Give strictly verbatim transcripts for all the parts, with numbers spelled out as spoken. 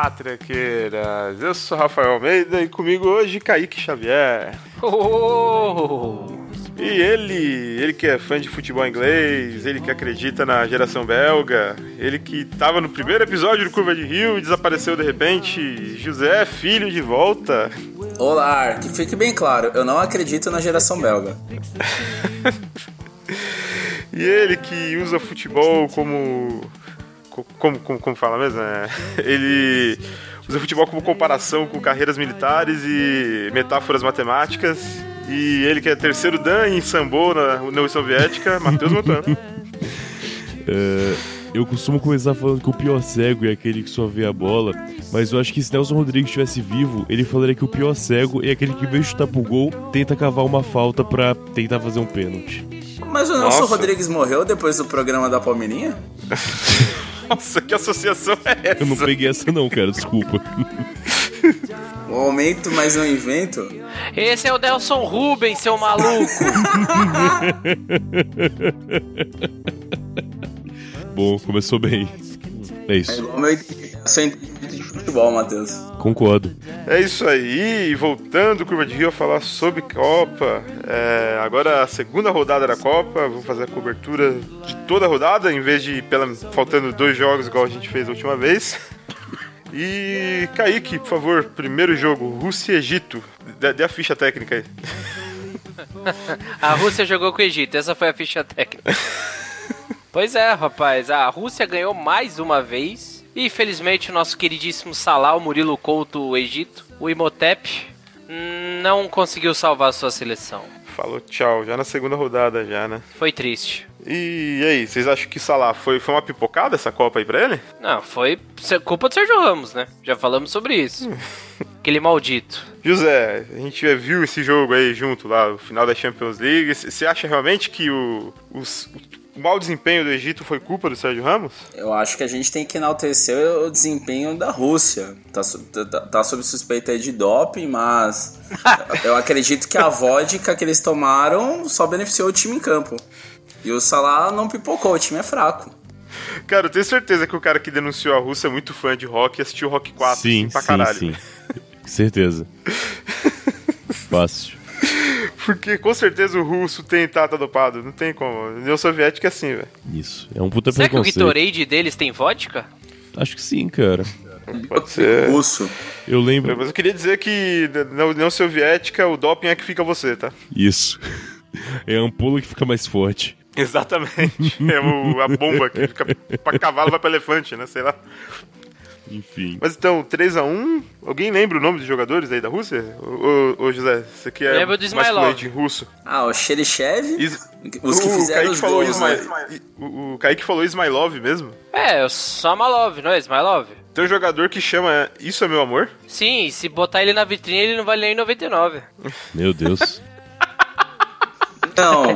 Olá, tranqueiras! Eu sou Rafael Almeida e comigo hoje Kaique Xavier. Oh! E ele, ele que é fã de futebol inglês, ele que acredita na geração belga, ele que tava no primeiro episódio do Curva de Rio e desapareceu de repente, José Filho de volta. Olá, que fique bem claro, eu não acredito na geração belga. E ele que usa futebol como... Como, como, como fala mesmo? É, ele usa futebol como comparação com carreiras militares e metáforas matemáticas. E ele que é terceiro dan em sambo na União Soviética, Matheus Montano. É, eu costumo começar falando que o pior cego é aquele que só vê a bola, mas eu acho que se Nelson Rodrigues estivesse vivo, ele falaria que o pior cego é aquele que, em vez de chutar pro gol, tenta cavar uma falta pra tentar fazer um pênalti. Mas o Nelson Nossa. Rodrigues morreu depois do programa da Palmeirinha? Nossa, que associação é essa? Eu não peguei essa não, cara, desculpa. O aumento, mas não invento? Esse é o Nelson Rubens, seu maluco! Bom, começou bem. É isso. É igual meu entendimento de futebol, Matheus. Concordo. É isso aí, voltando Curva de Rio a falar sobre Copa. É, agora a segunda rodada da Copa, vamos fazer a cobertura de toda a rodada, em vez de pela, faltando dois jogos igual a gente fez a última vez. E Kaique, por favor, primeiro jogo, Rússia e Egito. Dê, dê a ficha técnica aí. A Rússia jogou com o Egito, essa foi a ficha técnica. Pois é, rapaz, a Rússia ganhou mais uma vez. E infelizmente o nosso queridíssimo Salah, o Murilo Couto, o Egito, o Imhotep, não conseguiu salvar a sua seleção. Falou tchau, já na segunda rodada já, né? Foi triste. E, e aí, vocês acham que Salah foi, foi uma pipocada essa Copa aí pra ele? Não, foi culpa do Sérgio Ramos, né? Já falamos sobre isso. Aquele maldito. José, a gente já viu esse jogo aí junto lá, no final da Champions League. Você acha realmente que o, os, o mau desempenho do Egito foi culpa do Sérgio Ramos? Eu acho que a gente tem que enaltecer o desempenho da Rússia. Tá, tá, tá sob suspeita aí de doping, mas eu acredito que a vodka que eles tomaram só beneficiou o time em campo. E o Salah não pipocou, o time é fraco. Cara, eu tenho certeza que o cara que denunciou a Rússia é muito fã de rock e assistiu Rock quatro sim, assim, pra sim, caralho. Sim, certeza. Fácil. Porque com certeza o russo tem tata dopado, não tem como. A União Soviética é assim, velho. Isso, é um puta Será preconceito. Será que o Gatorade deles tem vodka? Acho que sim, cara. Pode ser. Russo. Eu lembro. Mas eu queria dizer que na União Soviética o doping é que fica você, tá? Isso. É a ampola que fica mais forte. Exatamente. É o, a bomba que fica pra cavalo, vai pra elefante, né? Sei lá. Enfim. Mas então, três a um, alguém lembra o nome dos jogadores aí da Rússia? Ô, ô, ô José, você que é lembra do Ismailov em russo. Ah, o Xerichev? Is... Os que o fizeram Kaique os falou gols, Isma... né? o, o Kaique falou Ismailov mesmo? É, o Samalov, não é Ismailov? Tem um jogador que chama Isso é Meu Amor? Sim, se botar ele na vitrine ele não vale nem noventa e nove. Meu Deus. Não.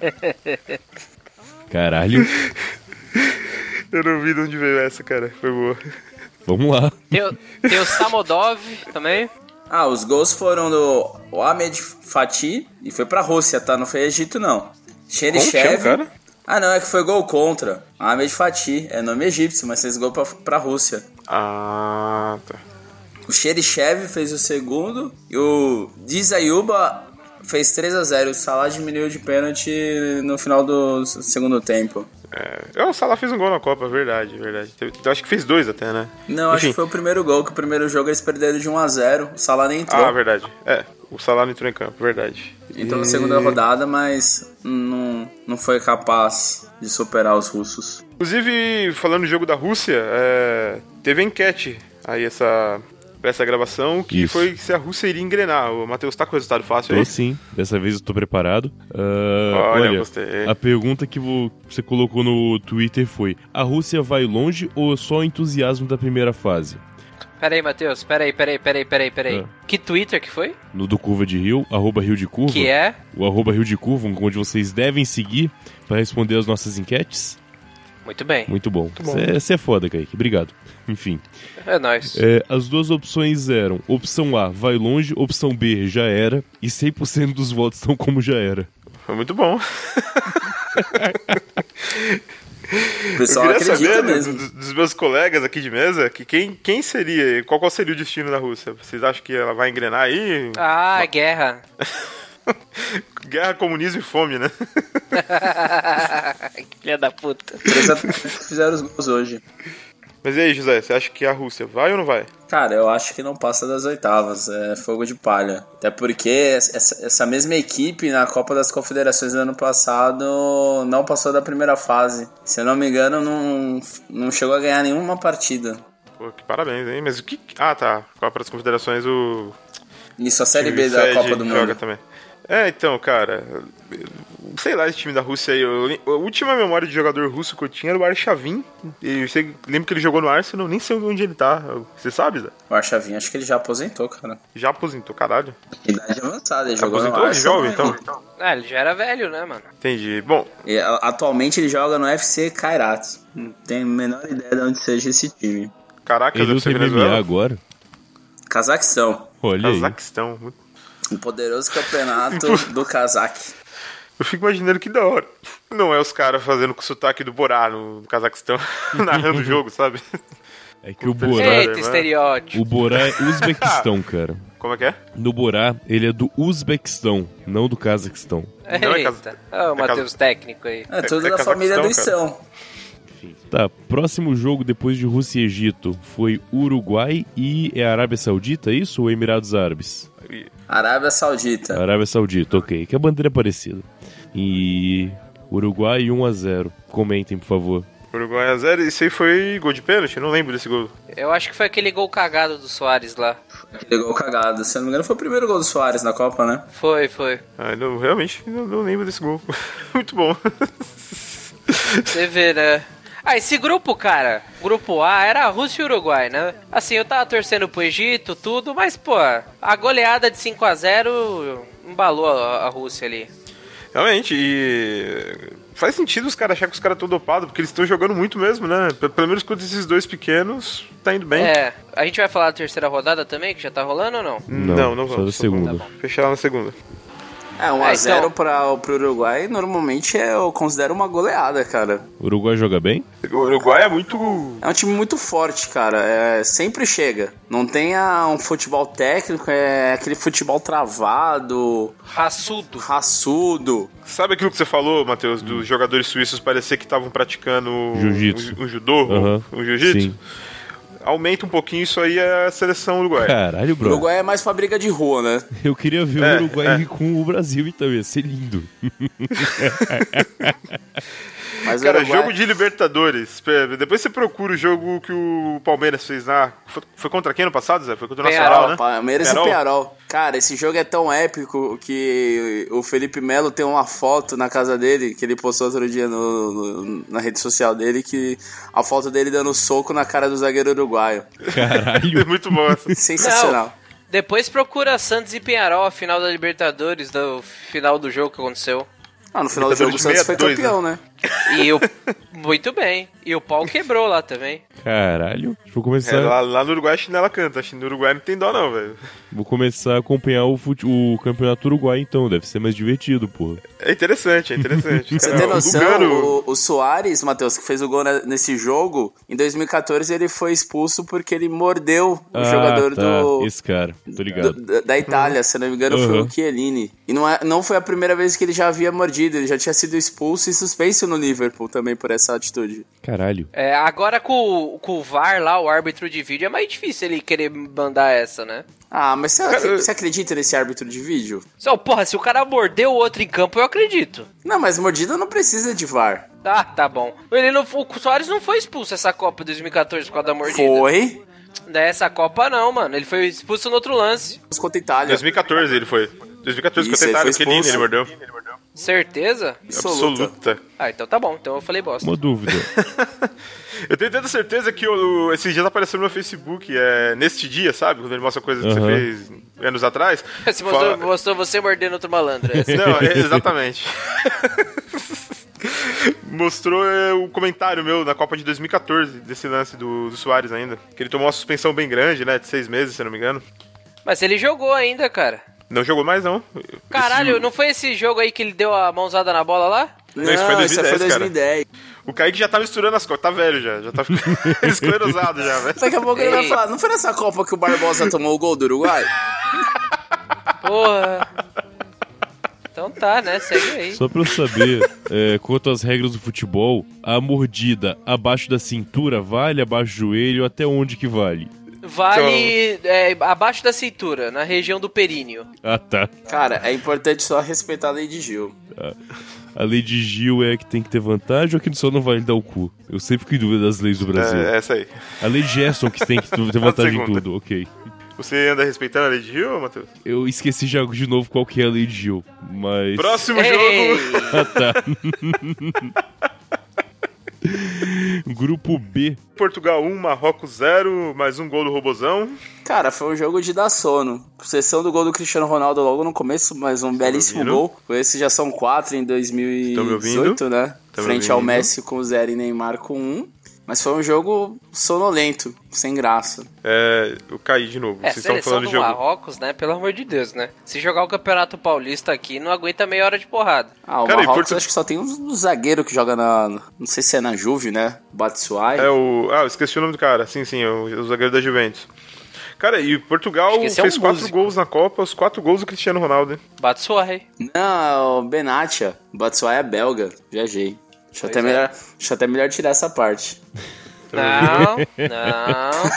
Caralho. Eu não vi de onde veio essa, cara. Foi boa. Vamos lá. Tem o, tem o Samodov também. Ah, os gols foram do Ahmed Fatih e foi pra Rússia, tá? Não foi Egito, não. Xerichev. cara? Ah, não, é que foi gol contra. Ahmed Fatih, é nome egípcio, mas fez gol pra, pra Rússia. Ah, tá. O Xerichev fez o segundo e o Dizayuba fez três a zero. O Salah diminuiu de pênalti no final do segundo tempo. É, o Salah fez um gol na Copa, verdade, verdade. Eu acho que fez dois até, né? Não, Enfim. acho que foi o primeiro gol, que o primeiro jogo eles perderam de um a zero. O Salah nem entrou. Ah, verdade. É, o Salah não entrou em campo, verdade. Entrou e... na segunda rodada, mas não, não foi capaz de superar os russos. Inclusive, falando do jogo da Rússia, é, teve enquete aí essa... essa gravação, que Isso. foi se a Rússia iria engrenar. O Matheus tá com o resultado fácil Tô aí? sim, dessa vez eu tô preparado. Uh, olha, olha gostei. A pergunta que você colocou no Twitter foi: a Rússia vai longe ou só o entusiasmo da primeira fase? Peraí, Matheus, peraí, peraí, peraí, peraí, peraí. Ah. Que Twitter que foi? No do Curva de Rio, arroba Rio de Curva. Que é? O arroba Rio de Curva, onde vocês devem seguir para responder as nossas enquetes. Muito bem. Muito bom. Você é foda, Kaique. Obrigado. Enfim. É nóis. É, as duas opções eram: opção A, vai longe, opção B, já era, e cem por cento dos votos estão como já era. Foi muito bom. O pessoal Eu queria acredita saber mesmo. do- dos meus colegas aqui de mesa que quem, quem seria, qual, qual seria o destino da Rússia? Vocês acham que ela vai engrenar aí? Ah, guerra. Guerra, comunismo e fome, né? Que filha da puta. Eles até fizeram os gols hoje. Mas e aí, José, você acha que a Rússia vai ou não vai? Cara, eu acho que não passa das oitavas, é fogo de palha. Até porque essa, essa mesma equipe na Copa das Confederações do ano passado não passou da primeira fase. Se eu não me engano, não, não chegou a ganhar nenhuma partida. Pô, que parabéns, hein? Mas o que... Ah, tá. Copa das Confederações, o... Isso, a Série time B da sede Copa do joga Mundo. também. É, então, cara... Sei lá, esse time da Rússia aí... Eu, a última memória de jogador russo que eu tinha era o Arshavin. E eu sei, lembro que ele jogou no Arsenal, nem sei onde ele tá. Você sabe, Zé? O Archavin, acho que ele já aposentou, cara. Já aposentou, caralho. Idade avançada, ele jogou no Aposentou de Arsenal. jovem, então? Ah, ele já era velho, né, mano? Entendi. Bom, E, a- atualmente ele joga no F C Kairat. Não tenho a menor ideia de onde seja esse time. caraca, Ele deve luta ser M M A Venezuela. agora. Cazaquistão. Olha aí. Cazaquistão. muito- Um poderoso campeonato do Cazaque. Eu fico imaginando que da hora. Não é os caras fazendo com o sotaque do Borá no, no Cazaquistão, narrando o jogo, sabe? É que o Puta Borá... merda. Eita, né? estereótipo. O Borá é Uzbequistão, cara. Como é que é? No Borá, ele é do Uzbequistão, não do Cazaquistão. Não, é Eita. casa- Ah, o é casa- técnico aí. É tudo é da família do Cazaquistão, Istão. Tá, próximo jogo depois de Rússia e Egito foi Uruguai e é Arábia Saudita, é isso? Ou Emirados Árabes? Arábia Saudita. Arábia Saudita, ok. Que a bandeira é parecida. E Uruguai um a zero. Comentem, por favor. Uruguai a zero. Isso aí foi gol de pênalti? Eu não lembro desse gol. Eu acho que foi aquele gol cagado do Soares lá. Aquele gol cagado. Se eu não me engano, foi o primeiro gol do Soares na Copa, né? Foi, foi. Ah, eu não, realmente não, não lembro desse gol. Muito bom. Você vê, né? Ah, esse grupo, cara, grupo A, era a Rússia e o Uruguai, né? Assim, eu tava torcendo pro Egito, tudo, mas, pô, a goleada de cinco a zero embalou a, a Rússia ali. Realmente, e faz sentido os caras acharem que os caras estão dopados, porque eles estão jogando muito mesmo, né? P- Pelo menos contra esses dois pequenos, tá indo bem. É, a gente vai falar da terceira rodada também, que já tá rolando ou não? Não, não só vamos. da só segunda. vamos Fechar lá na segunda. É, um É, a zero então- para pro Uruguai normalmente é, eu considero uma goleada, cara. O Uruguai joga bem? O Uruguai é muito... É um time muito forte, cara. É, sempre chega. Não tem ah, um futebol técnico, é aquele futebol travado, Raçudo. raçudo. Sabe aquilo que você falou, Matheus, dos jogadores suíços parecer que estavam praticando Jiu-jitsu. um, um judô, Aham. um jiu-jitsu? Sim. Aumenta um pouquinho isso aí a seleção uruguaia. Caralho, O bro. Uruguai é mais pra briga de rua, né? Eu queria ver É, o Uruguai é. com o Brasil então, ia ser lindo. Mas o Cara, Uruguai... jogo de Libertadores. Pera, Depois você procura o jogo que o Palmeiras fez lá. Foi, foi contra quem no passado, Zé? Foi contra o Penharol, Nacional, né? Palmeiras Penharol? e Penharol. Cara, esse jogo é tão épico que o Felipe Melo tem uma foto na casa dele, que ele postou outro dia no, no- na rede social dele, que a foto dele dando soco na cara do zagueiro uruguaio. Caralho. É muito bom essa. Sensacional. Não, depois procura Santos e Penharol, a final da Libertadores, do final do jogo que aconteceu. Ah, no final do jogo o Santos foi Libertadores de campeão, né? E o... Muito bem. E o pau quebrou lá também. Caralho. Vou É, começar, lá, lá no Uruguai a chinela canta. Acho que no Uruguai não tem dó, não, velho. vou começar a acompanhar o, fute... o campeonato uruguai então, deve ser mais divertido, porra. É interessante, é interessante. Você Cara, tem o noção, Lugano- o, o Soares, Matheus, que fez o gol na- nesse jogo, em dois mil e quatorze ele foi expulso porque ele mordeu o ah, jogador tá. do, Esse cara, tô do- ligado. da, da Itália, se não me engano, foi Uhum. o Chiellini. E não, é, não foi a primeira vez que ele já havia mordido, ele já tinha sido expulso e suspenso no Liverpool também por essa atitude. Caralho. É, agora com, com o V A R lá, o árbitro de vídeo, é mais difícil ele querer mandar essa, né? Ah, mas você, Cara, você acredita nesse árbitro de vídeo? Só, porra, se o cara mordeu o outro em campo, eu acredito. Não, mas mordida não precisa de V A R. Ah, tá bom. Ele não, o Soares não foi expulso essa Copa dois mil e quatorze por causa da mordida. Foi. Nessa Copa não, mano. Ele foi expulso no outro lance. Contra a Itália. dois mil e quatorze ele foi. dois mil e quatorze Isso, contra a ele Itália, foi que lindo, ele expulso. mordeu. Certeza? Absoluta. Absoluta. Ah, então tá bom. Então eu falei bosta. Uma dúvida. Eu tenho tanta certeza que o, o- esses dias apareceu no meu Facebook, é, neste dia, sabe? Quando ele mostra coisa que Aham. você fez anos atrás. Se mostrou, Fala- mostrou você mordendo outro malandro. essa. Não, é, exatamente. Mostrou é, o comentário meu na Copa de dois mil e quatorze, desse lance do, do Soares ainda. Que ele tomou uma suspensão bem grande, né? De seis meses, se eu não me engano. Mas ele jogou ainda, cara. Não jogou mais, não. Caralho, Esse- não foi esse jogo aí que ele deu a mãozada na bola lá? Não, Não, isso foi isso foi dois mil e dez, dois mil e dez. O Kaique já tá misturando as coisas, tá velho já, já tá ficando esclerosado já, velho. Daqui a pouco ele vai falar, não foi nessa Copa que o Barbosa tomou o gol do Uruguai? Porra. Então tá, né? Segue aí. Só pra eu saber, é, quanto às regras do futebol, a mordida abaixo da cintura vale, abaixo do joelho, até onde que vale? Vale é, abaixo da cintura, na região do períneo. Ah, tá. Cara, é importante só respeitar a lei de Gil. A lei de Gil é que tem que ter vantagem ou que só não vale dar o cu? Eu sempre fico em dúvida das leis do Brasil. É, essa aí. A lei de Gerson que tem que ter vantagem em tudo, ok. Você anda respeitando a lei de Gil, Matheus? Eu esqueci já de novo qual que é a lei de Gil, mas... Próximo Ei. jogo! Ah, tá. Grupo B. Portugal um, Marrocos zero, mais um gol do Robozão. Cara, foi um jogo de dar sono. Exceção do gol do Cristiano Ronaldo logo no começo, mas um belíssimo ouvindo? gol. Esses já são quatro em dois mil e dezoito, né? Tão me Frente ao ouvindo? Messi com zero e Neymar com um. Mas foi um jogo sonolento, sem graça. É, eu caí de novo. É, Vocês estão seleção falando do de jogo. Marrocos, né? Pelo amor de Deus, né? Se jogar o Campeonato Paulista aqui, não aguenta meia hora de porrada. Ah, o Cara, e Marrocos Portu- acho que só tem um zagueiro que joga na... Não sei se é na Juve, né? Batshuayi. É o. Ah, eu esqueci o nome do cara. Sim, sim, o, o zagueiro da Juventus. Cara, e Portugal Acho que esse é um fez quatro músico. gols na Copa, os quatro gols do Cristiano Ronaldo, hein? Batshuayi. Não, o Benatia. Batshuayi é belga. Viajei. Acho até, é. melhor, acho até melhor tirar essa parte. Não, não.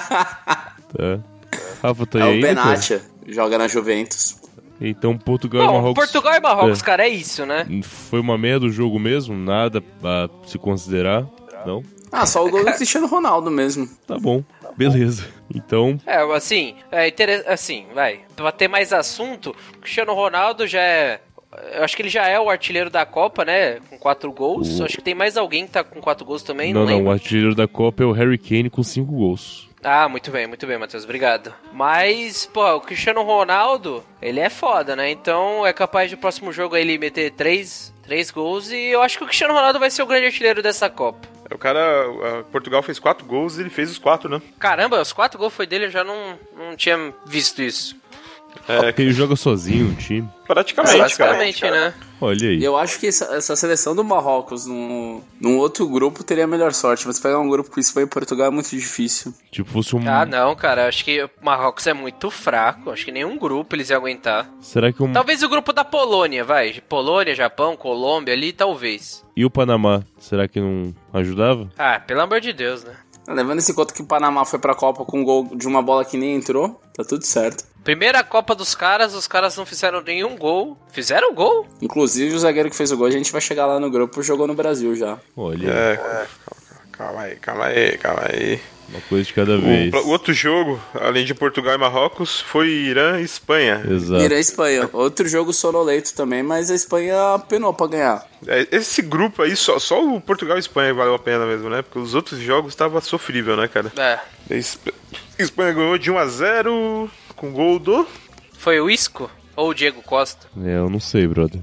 Tá. Rafa tá É aí o ainda, cara? Benatia. Joga na Juventus. Então Portugal e Bom, Marrocos... Portugal e Marrocos, É. cara, é isso, né? Foi uma merda o jogo mesmo? Nada a se considerar? Não? Ah, só o gol do Cristiano Ronaldo mesmo. Tá bom. Beleza. Então, É, assim, é inter... assim, vai. Pra ter mais assunto, o Cristiano Ronaldo já é. Eu acho que ele já é o artilheiro da Copa, né? Com quatro gols. O- Acho que tem mais alguém que tá com quatro gols também, não, não, não, lembro. o artilheiro da Copa é o Harry Kane com cinco gols. Ah, muito bem, muito bem, Matheus, obrigado. Mas, pô, o Cristiano Ronaldo, ele é foda, né? Então é capaz de próximo jogo ele meter três, três gols e eu acho que o Cristiano Ronaldo vai ser o grande artilheiro dessa Copa. O cara. a Portugal fez quatro gols e ele fez os quatro, né? Caramba, os quatro gols foi dele, eu já não, não tinha visto isso. É, Porque ele joga sozinho no time. praticamente, cara. Basicamente, né? Olha aí. Eu acho que essa, essa seleção do Marrocos num, num outro grupo teria a melhor sorte. Mas pegar um grupo com Espanha e Portugal é muito difícil. Tipo, fosse um... Ah, não, cara, acho que o Marrocos é muito fraco. Acho que nenhum grupo eles iam aguentar. Será que um... Talvez o grupo da Polônia, vai. Polônia, Japão, Colômbia ali, talvez. E o Panamá? Será que não ajudava? Ah, pelo amor de Deus, né? Levando esse conto que o Panamá foi pra Copa com um gol de uma bola que nem entrou, tá tudo certo. Primeira Copa dos caras, os caras não fizeram nenhum gol. Fizeram gol? Inclusive o zagueiro que fez o gol, a gente vai chegar lá no grupo, jogou no Brasil já. Olha, É, calma aí, calma aí, calma aí. uma coisa de cada vez. O, o outro jogo, além de Portugal e Marrocos, foi Irã e Espanha. Exato. Irã e Espanha. Outro jogo sonolento também, mas a Espanha penou pra ganhar. É, esse grupo aí, só, só o Portugal e Espanha valeu a pena mesmo, né? Porque os outros jogos estavam sofrível, né, cara? É. A Esp- Espanha ganhou de um a zero com gol do... Foi o Isco ou o Diego Costa? É, eu não sei, brother.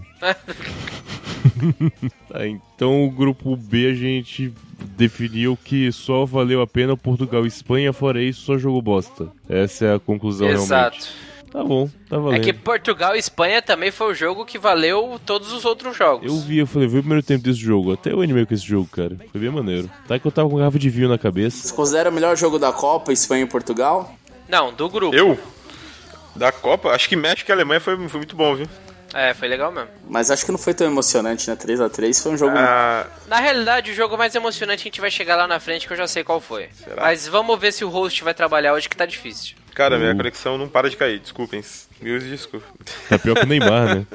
Tá, então o grupo B a gente definiu que só valeu a pena Portugal e Espanha, fora isso só jogou bosta. Essa é a conclusão Exato. realmente. Tá bom, tá É valendo. que Portugal e Espanha também foi o jogo que valeu todos os outros jogos. Eu vi, eu falei, vi o primeiro tempo desse jogo. Até eu animei com esse jogo, cara. Foi bem maneiro. Tá que eu tava com garrafa de vinho na cabeça. Você considera o melhor jogo da Copa, Espanha e Portugal? Não, do grupo. Eu? Da Copa? Acho que México e Alemanha foi, foi muito bom, viu? É, foi legal mesmo. Mas acho que não foi tão emocionante, né? três a três foi um jogo... Ah, Na realidade, o jogo mais emocionante a gente vai chegar lá na frente que eu já sei qual foi. Será? Mas vamos ver se o host vai trabalhar hoje que tá difícil. cara, minha Uh. conexão não para de cair, desculpem. Meus desculpas. Tá pior que o Neymar, né?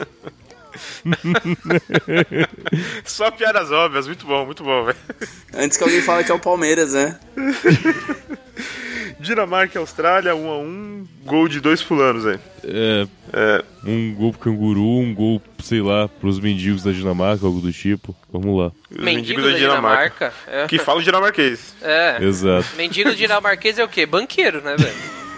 Só piadas óbvias, muito bom, muito bom, velho. Antes que alguém fale que é o Palmeiras, né? Dinamarca e Austrália, um a um, gol de dois fulanos aí. É, É, um gol pro canguru, um gol, sei lá, pros mendigos da Dinamarca, algo do tipo. Vamos lá. os Mendigo da Dinamarca. É. Que fala o dinamarquês. É. Exato. Mendigo dinamarquês é o quê? Banqueiro, né, velho?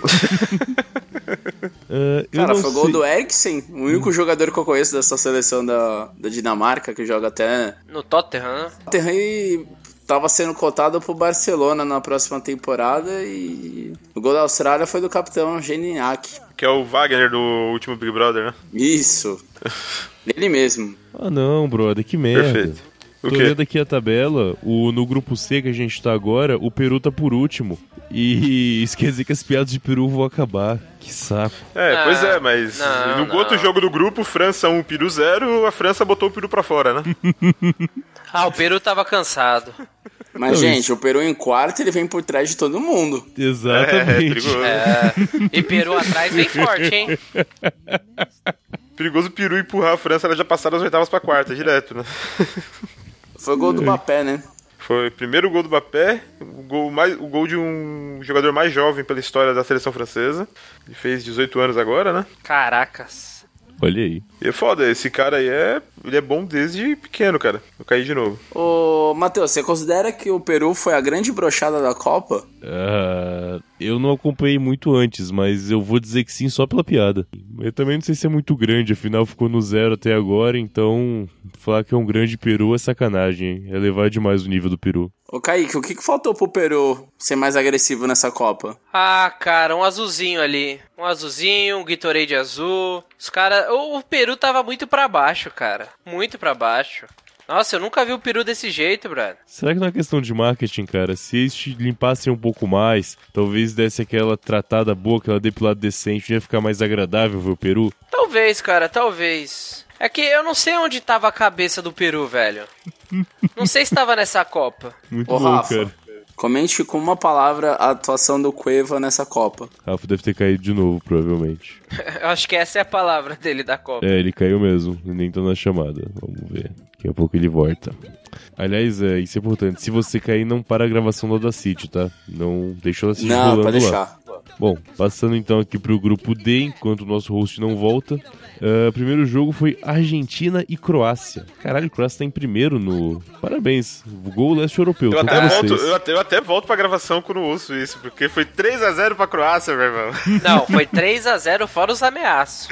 É, eu Cara, não foi o gol sei- do Eriksen, o único jogador que eu conheço dessa seleção da, da Dinamarca, que joga até... No Tottenham, né? O Terran tava sendo cotado pro Barcelona na próxima temporada e o gol da Austrália foi do capitão Geniak. Que é o Wagner do último Big Brother, né? Isso. Ele mesmo. Ah não, brother, que merda. Perfeito. O Tô quê? olhando aqui a tabela, o, no grupo C que a gente tá agora, o Peru tá por último. E isso quer dizer que as piadas de Peru vão acabar. Que saco. É, Não, pois é, mas não, no não. outro jogo do grupo, França um, Peru zero, a França botou o Peru pra fora, né? Ah, o Peru tava cansado. Mas, Não, gente, isso- o Peru em quarto, ele vem por trás de todo mundo. É, Exatamente. perigoso. É. E Peru atrás bem forte, hein? Perigoso o Peru empurrar a França, ela já passaram das oitavas pra quarta, direto, né? Foi o gol do Mbappé, né? Foi o primeiro gol do Mbappé, o gol, mais, o gol de um jogador mais jovem pela história da seleção francesa. Ele fez dezoito anos agora, né? Caracas. Olha aí. E é foda, esse cara aí é, ele é bom desde pequeno, cara. Eu caí de novo. Ô, Matheus, você considera que o Peru foi a grande brochada da Copa? Ah, eu não acompanhei muito antes, mas eu vou dizer que sim só pela piada. Eu também não sei se é muito grande, afinal ficou no zero até agora, então falar que é um grande Peru é sacanagem, hein? É levar demais o nível do Peru. Ô, Kaique, o que, que faltou pro Peru ser mais agressivo nessa Copa? Ah, cara, um azulzinho ali. Um azulzinho, um Gatorade azul. Os caras... O, o Peru tava muito pra baixo, cara. Muito pra baixo. Nossa, eu nunca vi o Peru desse jeito, brother. Será que não é questão de marketing, cara? Se eles te limpassem um pouco mais, talvez desse aquela tratada boa, aquela depilada decente, ia ficar mais agradável ver o Peru? Talvez, cara, talvez. É que eu não sei onde tava a cabeça do Peru, velho. Não sei se tava nessa Copa. Muito Ô, bom, Rafa, cara. comente com uma palavra a atuação do Cueva nessa Copa. Rafa deve ter caído de novo, provavelmente. Eu acho que essa é a palavra dele da Copa. É, ele caiu mesmo, nem tá na chamada. Vamos ver. Daqui a pouco ele volta. Aliás, é, isso é importante. Se você cair, não para a gravação do Audacity, tá? Não deixa ela se Não, rolando pode lá. deixar. Bom, passando então aqui pro grupo D, enquanto o nosso host não volta. O uh, primeiro jogo foi Argentina e Croácia. Caralho, Croácia tá em primeiro no... Parabéns, o gol leste europeu. Eu Então até, pra volto, vocês. eu, até, eu até volto pra gravação quando ouço isso, porque foi três a zero pra Croácia, meu irmão. Não, foi três a zero fora os ameaços.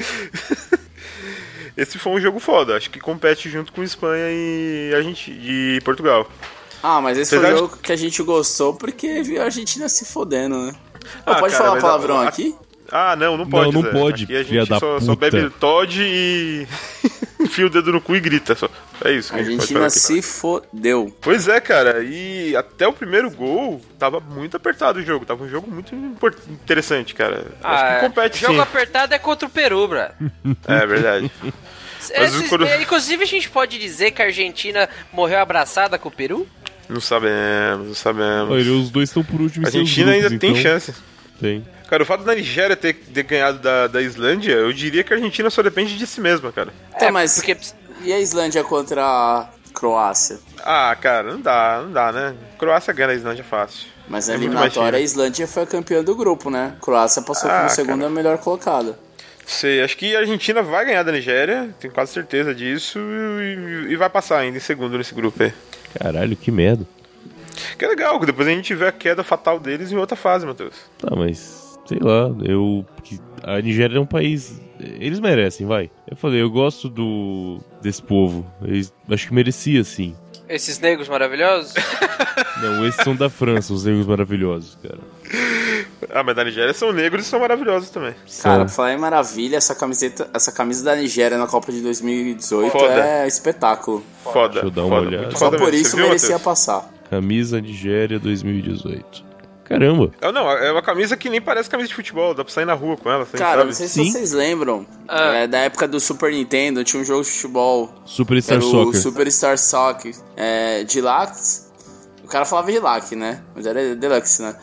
Esse foi um jogo foda, acho que compete junto com Espanha e, Argentina, e Portugal. Ah, mas esse Apesar foi o de- jogo que a gente gostou porque viu a Argentina se fodendo, né? Ô, Ah, pode cara, falar mas palavrão a- a- aqui? Ah, não, não pode. Não, não Zé. pode, Aqui a filha gente da só, só puta. bebe Todd e enfia o dedo no cu e grita. Só. É isso. A que a gente pode Argentina falar aqui. se fodeu. Pois é, cara, e até o primeiro gol tava muito apertado o jogo. Tava um jogo muito import- interessante, cara. Acho Ah, que compete jogo sim. apertado é contra o Peru, brother. É verdade. Mas Esses- quando- é, Inclusive, a gente pode dizer que a Argentina morreu abraçada com o Peru? Não sabemos, não sabemos. Olha, os dois estão por último em A seus Argentina grupos, ainda tem então... chance. Tem. Cara, o fato da Nigéria ter, ter ganhado da, da Islândia, eu diria que a Argentina só depende de si mesma, cara. É, mas Porque e a Islândia contra a Croácia? Ah, cara, não dá, não dá, né? Croácia ganha a Islândia fácil. Mas na É muito mais eliminatória a time. Islândia foi a campeã do grupo, né? Croácia passou Ah, como segunda cara. melhor colocada. Sei, acho que a Argentina vai ganhar da Nigéria, tenho quase certeza disso, e, e vai passar ainda em segundo nesse grupo aí. Caralho, que merda. Que é legal, que depois a gente vê a queda fatal deles em outra fase, Matheus. Tá, mas... Sei lá, eu... que a Nigéria é um país... Eles merecem, vai. Eu falei, eu gosto do... desse povo. Eles... Acho que merecia, sim. esses negros maravilhosos... Não, esses são da França, os negros maravilhosos, cara. Ah, mas da Nigéria são negros e são maravilhosos também. Cara, São. pra falar em maravilha, essa camiseta, essa camisa da Nigéria na Copa de dois mil e dezoito Foda. é espetáculo. Foda. Deixa eu dar uma foda, olhada. muito Só foda por mesmo. isso Você viu, merecia Matheus? passar. Camisa Nigéria dois mil e dezoito. Caramba. É, não, é uma camisa que nem parece camisa de futebol, dá pra sair na rua com ela, você Cara, sabe? não sei se Sim. vocês lembram, Ah. é, da época do Super Nintendo, tinha um jogo de futebol, que Superstar era o Soccer. Superstar Soccer, é, Deluxe. O cara falava Deluxe, né? Mas era Deluxe, né?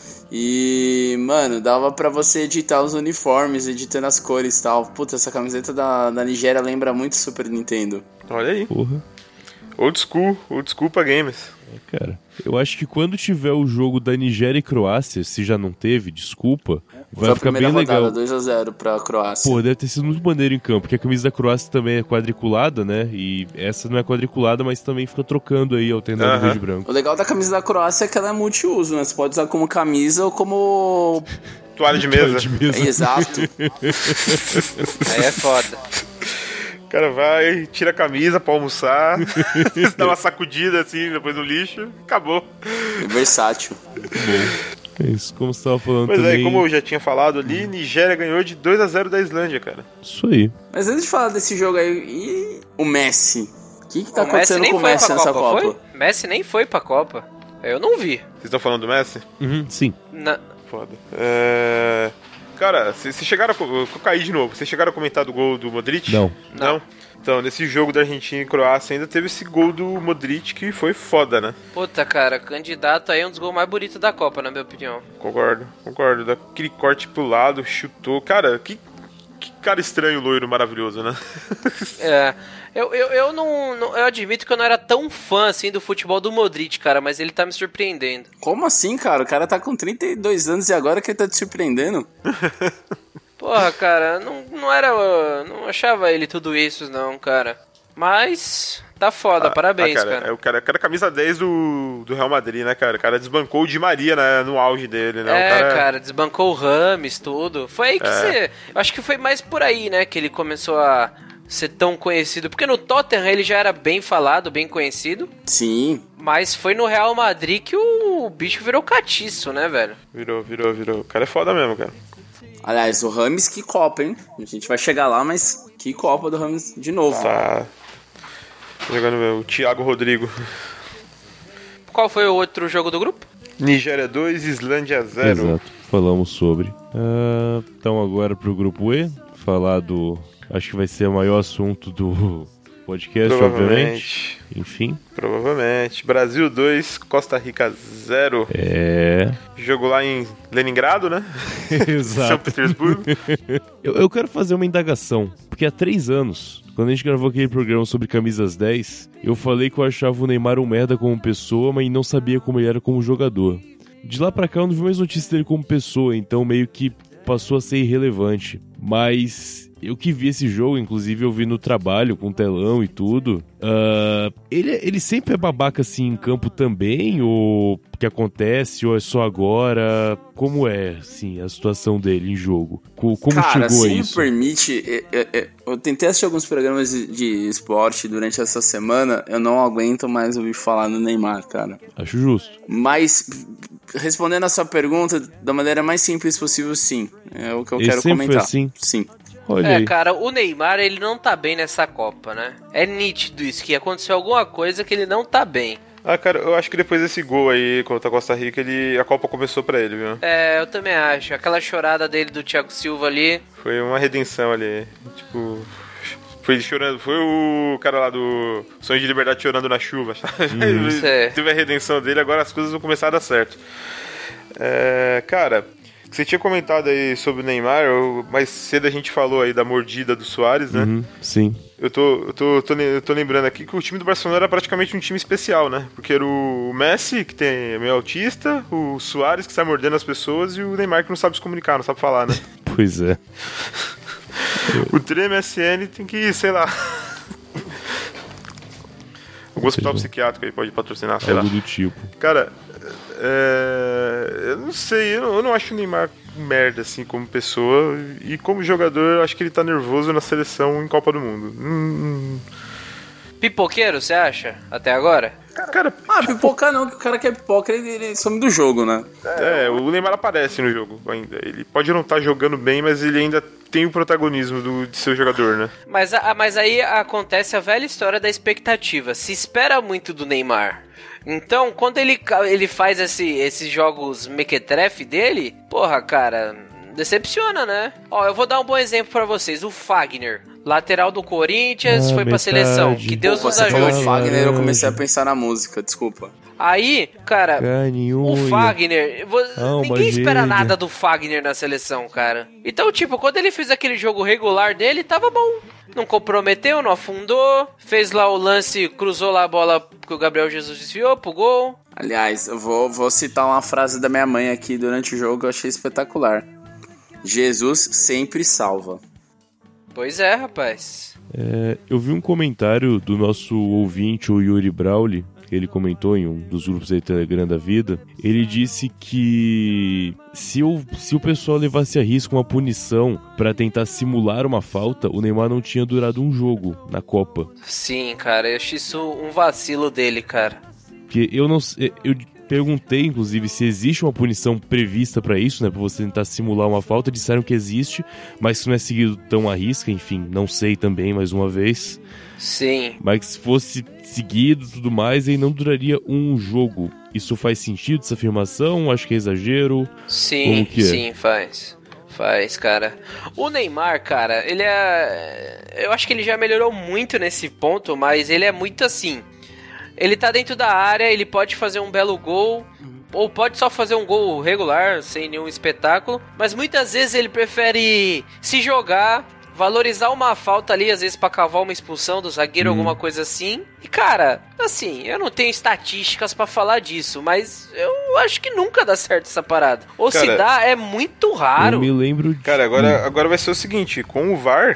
E, mano, dava pra você editar os uniformes, editando as cores e tal. Puta, essa camiseta da, da Nigéria lembra muito Super Nintendo. Olha aí. Porra. Old school, old school pra games. É, cara. Eu acho que quando tiver o jogo da Nigéria e Croácia, se já não teve, desculpa, vai Foi a ficar bem primeira rodada, legal. dois a zero pra Croácia. Pô, deve ter sido muito maneiro em campo, porque a camisa da Croácia também é quadriculada, né? E essa não é quadriculada, mas também fica trocando aí, alternando Aham. verde e branco. O legal da camisa da Croácia é que ela é multiuso, né? Você pode usar como camisa ou como... Toalha de mesa. De mesa. É, exato. Aí é foda. O cara vai, tira a camisa pra almoçar, dá uma sacudida assim, depois no lixo, acabou. É versátil. É isso, como você tava falando Mas também. aí, como eu já tinha falado ali, Nigéria ganhou de dois a zero da Islândia, cara. Isso aí. Mas antes de falar desse jogo aí, e o Messi? que que tá O Messi acontecendo nem com o foi Messi pra nessa Copa, Copa? foi? Messi nem foi pra Copa. Eu não vi. Vocês estão falando do Messi? Uhum, sim. Na... Foda. É... Cara, vocês chegaram a... Eu caí de novo. Vocês chegaram a comentar do gol do Modric? Não. Não? Então, nesse jogo da Argentina e Croácia ainda teve esse gol do Modric que foi foda, né? Puta, cara, candidato aí é um dos gols mais bonitos da Copa, na minha opinião. Concordo, concordo. Daquele corte pro lado, chutou. Cara, que, que cara estranho, loiro, maravilhoso, né? É, eu, eu, eu não, não... Eu admito que eu não era tão fã, assim, do futebol do Modric, cara, mas ele tá me surpreendendo. Como assim, cara? O cara tá com trinta e dois anos e agora que ele tá te surpreendendo? Porra, cara, não, não era... Não achava ele tudo isso, não, cara. Mas... Tá foda, Ah, parabéns, ah, cara. cara. É o cara, o cara camisa dez do, do Real Madrid, né, cara? O cara desbancou o Di Maria, né, no auge dele, né? É, o cara... cara, desbancou o Rames, tudo. Foi aí que É. você... Eu acho que foi mais por aí, né, que ele começou a ser tão conhecido. Porque no Tottenham ele já era bem falado, bem conhecido. Sim. Mas foi no Real Madrid que o bicho virou catiço, né, velho? Virou, virou, virou. O cara é foda mesmo, cara. Aliás, o Rames, que Copa, hein? A gente vai chegar lá, mas que Copa do Rames de novo. Tá jogando o Thiago Rodrigo. Qual foi o outro jogo do grupo? Nigéria dois, Islândia zero. Exato, falamos sobre. Ah, então agora pro grupo E, falar do... Acho que vai ser o maior assunto do podcast, obviamente. Provavelmente. Enfim. Provavelmente. Brasil dois, Costa Rica zero. É... Jogo lá em Leningrado, né? São Exato. Petersburgo. eu, eu quero fazer uma indagação, porque há três anos, quando a gente gravou aquele programa sobre camisas dez, eu falei que eu achava o Neymar um merda como pessoa, mas não sabia como ele era como jogador. De lá pra cá eu não vi mais notícia dele como pessoa, então meio que passou a ser irrelevante. Mas eu que vi esse jogo, inclusive eu vi no trabalho, com telão e tudo. Uh, ele, ele sempre é babaca assim em campo também? Ou o que acontece? Ou é só agora? Como é, assim, a situação dele em jogo? Como Cara, chegou a se me isso? permite, eu, eu, eu tentei assistir alguns programas de, de esporte durante essa semana, eu não aguento mais ouvir falar no Neymar, cara. Acho justo. Mas, respondendo a sua pergunta da maneira mais simples possível, sim. É o que eu Ele quero sempre foi comentar. assim? Sim. Olha É, aí. cara, o Neymar, ele não tá bem nessa Copa, né? É nítido isso, que aconteceu alguma coisa que ele não tá bem. Ah, cara, eu acho que depois desse gol aí contra a Costa Rica, ele, a Copa começou pra ele, viu? É, eu também acho. Aquela chorada dele do Thiago Silva ali. Foi uma redenção ali. Tipo... Foi ele chorando, foi o cara lá do Sonho de Liberdade chorando na chuva, sabe? Ele É. teve a redenção dele, agora as coisas vão começar a dar certo. É, cara, você tinha comentado aí sobre o Neymar, eu, mais cedo a gente falou aí da mordida do Suárez, né? Uhum, sim. Eu tô, eu, tô, tô, eu tô lembrando aqui que o time do Barcelona era praticamente um time especial, né? Porque era o Messi, que tem, é meio autista, o Suárez, que sai mordendo as pessoas, e o Neymar, que não sabe se comunicar, não sabe falar, né? Pois é. O Trem M S N tem que, sei lá... Algum hospital psiquiátrico aí pode patrocinar, sei lá. Algo do tipo. Cara, é... eu não sei, eu não, eu não acho o Neymar merda, assim, como pessoa. E como jogador, eu acho que ele tá nervoso na seleção em Copa do Mundo. Hum... Pipoqueiro, você acha? Até agora? Cara, Ah, pipoca não, que o cara que é pipoca, ele, ele some do jogo, né? é, o Neymar aparece no jogo ainda. Ele pode não estar jogando bem, mas ele ainda tem o protagonismo do, de ser o jogador, né? Mas, a- mas aí acontece a velha história da expectativa. Se espera muito do Neymar. Então, quando ele, ca- ele faz esse, esses jogos mequetrefe dele, porra, cara, decepciona, né? Ó, eu vou dar um bom exemplo pra vocês. O Fagner, lateral do Corinthians, Ah, foi pra metade. seleção. Que Deus Pô, nos você falou ajude. Fagner, eu comecei a pensar na música, desculpa. Aí, cara, Caninho. o Fagner, vo- Alma ninguém espera gêmea. nada do Fagner na seleção, cara. Então, tipo, quando ele fez aquele jogo regular dele, tava bom. Não comprometeu, não afundou, fez lá o lance, cruzou lá a bola que o Gabriel Jesus desviou pro gol. Aliás, eu vou, vou citar uma frase da minha mãe aqui durante o jogo que eu achei espetacular. Jesus sempre salva. Pois é, rapaz. É, eu vi um comentário do nosso ouvinte, o Yuri Brauli, que ele comentou em um dos grupos aí do Telegram da vida. Ele disse que se o, se o pessoal levasse a risco uma punição pra tentar simular uma falta, o Neymar não tinha durado um jogo na Copa. Sim, cara, eu achei isso um vacilo dele, cara. Porque eu não sei. Eu, perguntei, inclusive, se existe uma punição prevista pra isso, né? Pra você tentar simular uma falta. Disseram que existe, mas que não é seguido tão à risca. Enfim, não sei também, mais uma vez. Sim. Mas que se fosse seguido e tudo mais, aí não duraria um jogo. Isso faz sentido, essa afirmação? Acho que é exagero. Sim, Como que é? sim, faz. Faz, cara. O Neymar, cara, ele é... Eu acho que ele já melhorou muito nesse ponto, mas ele é muito assim. Ele tá dentro da área, ele pode fazer um belo gol, ou pode só fazer um gol regular, sem nenhum espetáculo, mas muitas vezes ele prefere se jogar, valorizar uma falta ali, às vezes pra cavar uma expulsão do zagueiro, Hum. alguma coisa assim. E, cara, assim, eu não tenho estatísticas pra falar disso, mas eu acho que nunca dá certo essa parada. Ou Cara, se dá, é muito raro. Eu me lembro de... Cara, agora, agora vai ser o seguinte, com o V A R,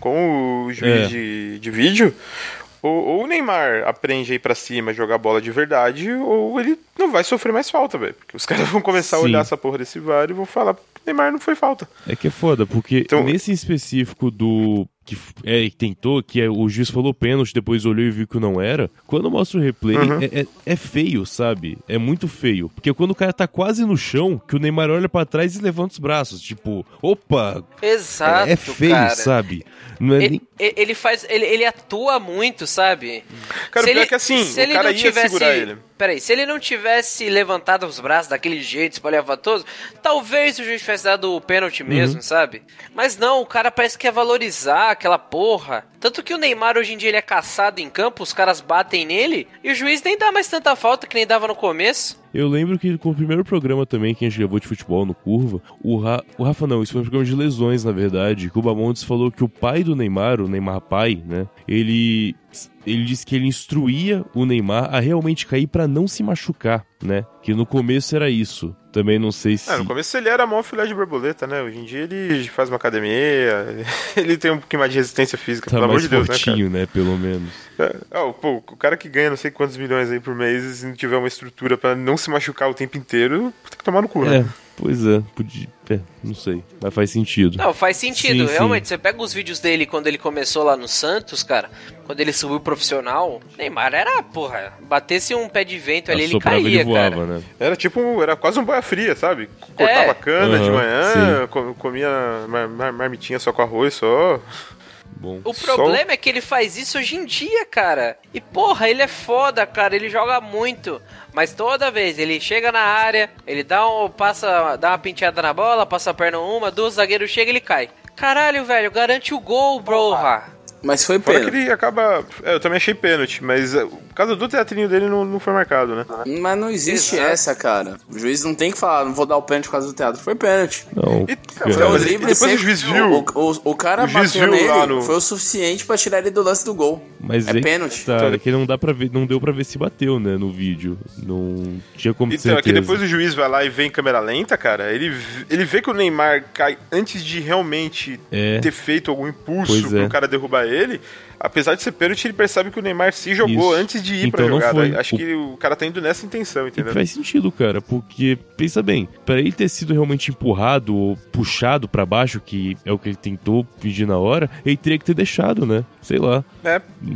com o juiz É. de, de vídeo, ou, ou o Neymar aprende a ir pra cima, jogar bola de verdade, ou ele não vai sofrer mais falta, velho. Porque os caras vão começar Sim. a olhar essa porra desse V A R e vão falar que o Neymar não foi falta. É que é foda, porque Então- nesse específico do... Que é, que tentou, que é, o juiz falou pênalti, depois olhou e viu que não era. Quando mostra o replay, Uhum. é, é, é feio, sabe? É muito feio. Porque quando o cara tá quase no chão, que o Neymar olha pra trás e levanta os braços. Tipo, opa! Exato, é, é feio, cara. sabe? Não é nem... Ele, ele- ele faz. Ele, ele atua muito, sabe? Cara, Se o pior ele- é que assim, se o ele cara não ia tivesse, segurar ele. Peraí, se ele não tivesse levantado os braços daquele jeito espalhafatoso, talvez o juiz tivesse dado o pênalti mesmo, Uhum. sabe? Mas não, o cara parece que quer valorizar aquela porra. Tanto que o Neymar hoje em dia ele é caçado em campo, os caras batem nele e o juiz nem dá mais tanta falta que nem dava no começo. Eu lembro que com o primeiro programa também que a gente gravou de futebol no Curva, o, Ra... o Rafa não, isso foi um programa de lesões, na verdade, que o Bamontes falou que o pai do Neymar, o Neymar pai, né, ele... Ele disse que ele instruía o Neymar a realmente cair pra não se machucar, né? Que no começo era isso. Também não sei se... É, no começo ele era mó filé de borboleta, né? Hoje em dia ele faz uma academia, ele tem um pouquinho mais de resistência física, Tá pelo amor mais de Deus, fortinho, né, pelo menos. né, cara? É, ó, pô, o cara que ganha não sei quantos milhões aí por mês e não tiver uma estrutura pra não se machucar o tempo inteiro, tem que tomar no cu, né? É, pois é, podia... É, não sei, mas faz sentido. Não, faz sentido. Sim, Realmente, sim. você pega os vídeos dele quando ele começou lá no Santos, cara, quando ele subiu profissional, Neymar era, porra, batesse um pé de vento ali, ele Assoprava, caía, ele voava, cara. né? Era tipo, um- era quase um boia fria, sabe? Cortava É. a cana de Aham, manhã, co- comia mar- mar- marmitinha só com arroz, só. Bom. O Só- problema é que ele faz isso hoje em dia, cara. E porra, ele é foda, cara. Ele joga muito. Mas toda vez ele chega na área, ele dá um, passa, dá uma penteada na bola, passa a perna uma, duas, zagueiro chega e ele cai. Caralho, velho, garante o gol, broha. Mas foi Fora que pênalti. ele acaba. É, eu também achei pênalti, mas é, por causa do teatrinho dele não, não foi marcado, né? Mas não existe Exato. essa, cara. O juiz não tem que falar, não vou dar o pênalti por causa do teatro. Foi pênalti. Não, E- cara, Foi um mas drible depois o seco. juiz viu. O, o, o cara O juiz bateu viu nele, lá no- foi o suficiente pra tirar ele do lance do gol. mas é aí pênalti. Tá, é que não dá para ver, não deu pra ver se bateu, né, no vídeo. Não tinha como ter Então, é que certeza. depois o juiz vai lá e vê em câmera lenta, cara, ele, v- ele vê que o Neymar cai antes de realmente É. ter feito algum impulso Pois pro é. cara derrubar ele. Apesar de ser pênalti, ele percebe que o Neymar se jogou Isso. antes de ir Então pra não jogada. foi. Acho O- que o cara tá indo nessa intenção, E entendeu? faz sentido, cara, porque, pensa bem, pra ele ter sido realmente empurrado ou puxado pra baixo, que é o que ele tentou pedir na hora, ele teria que ter deixado, né? Sei lá. É,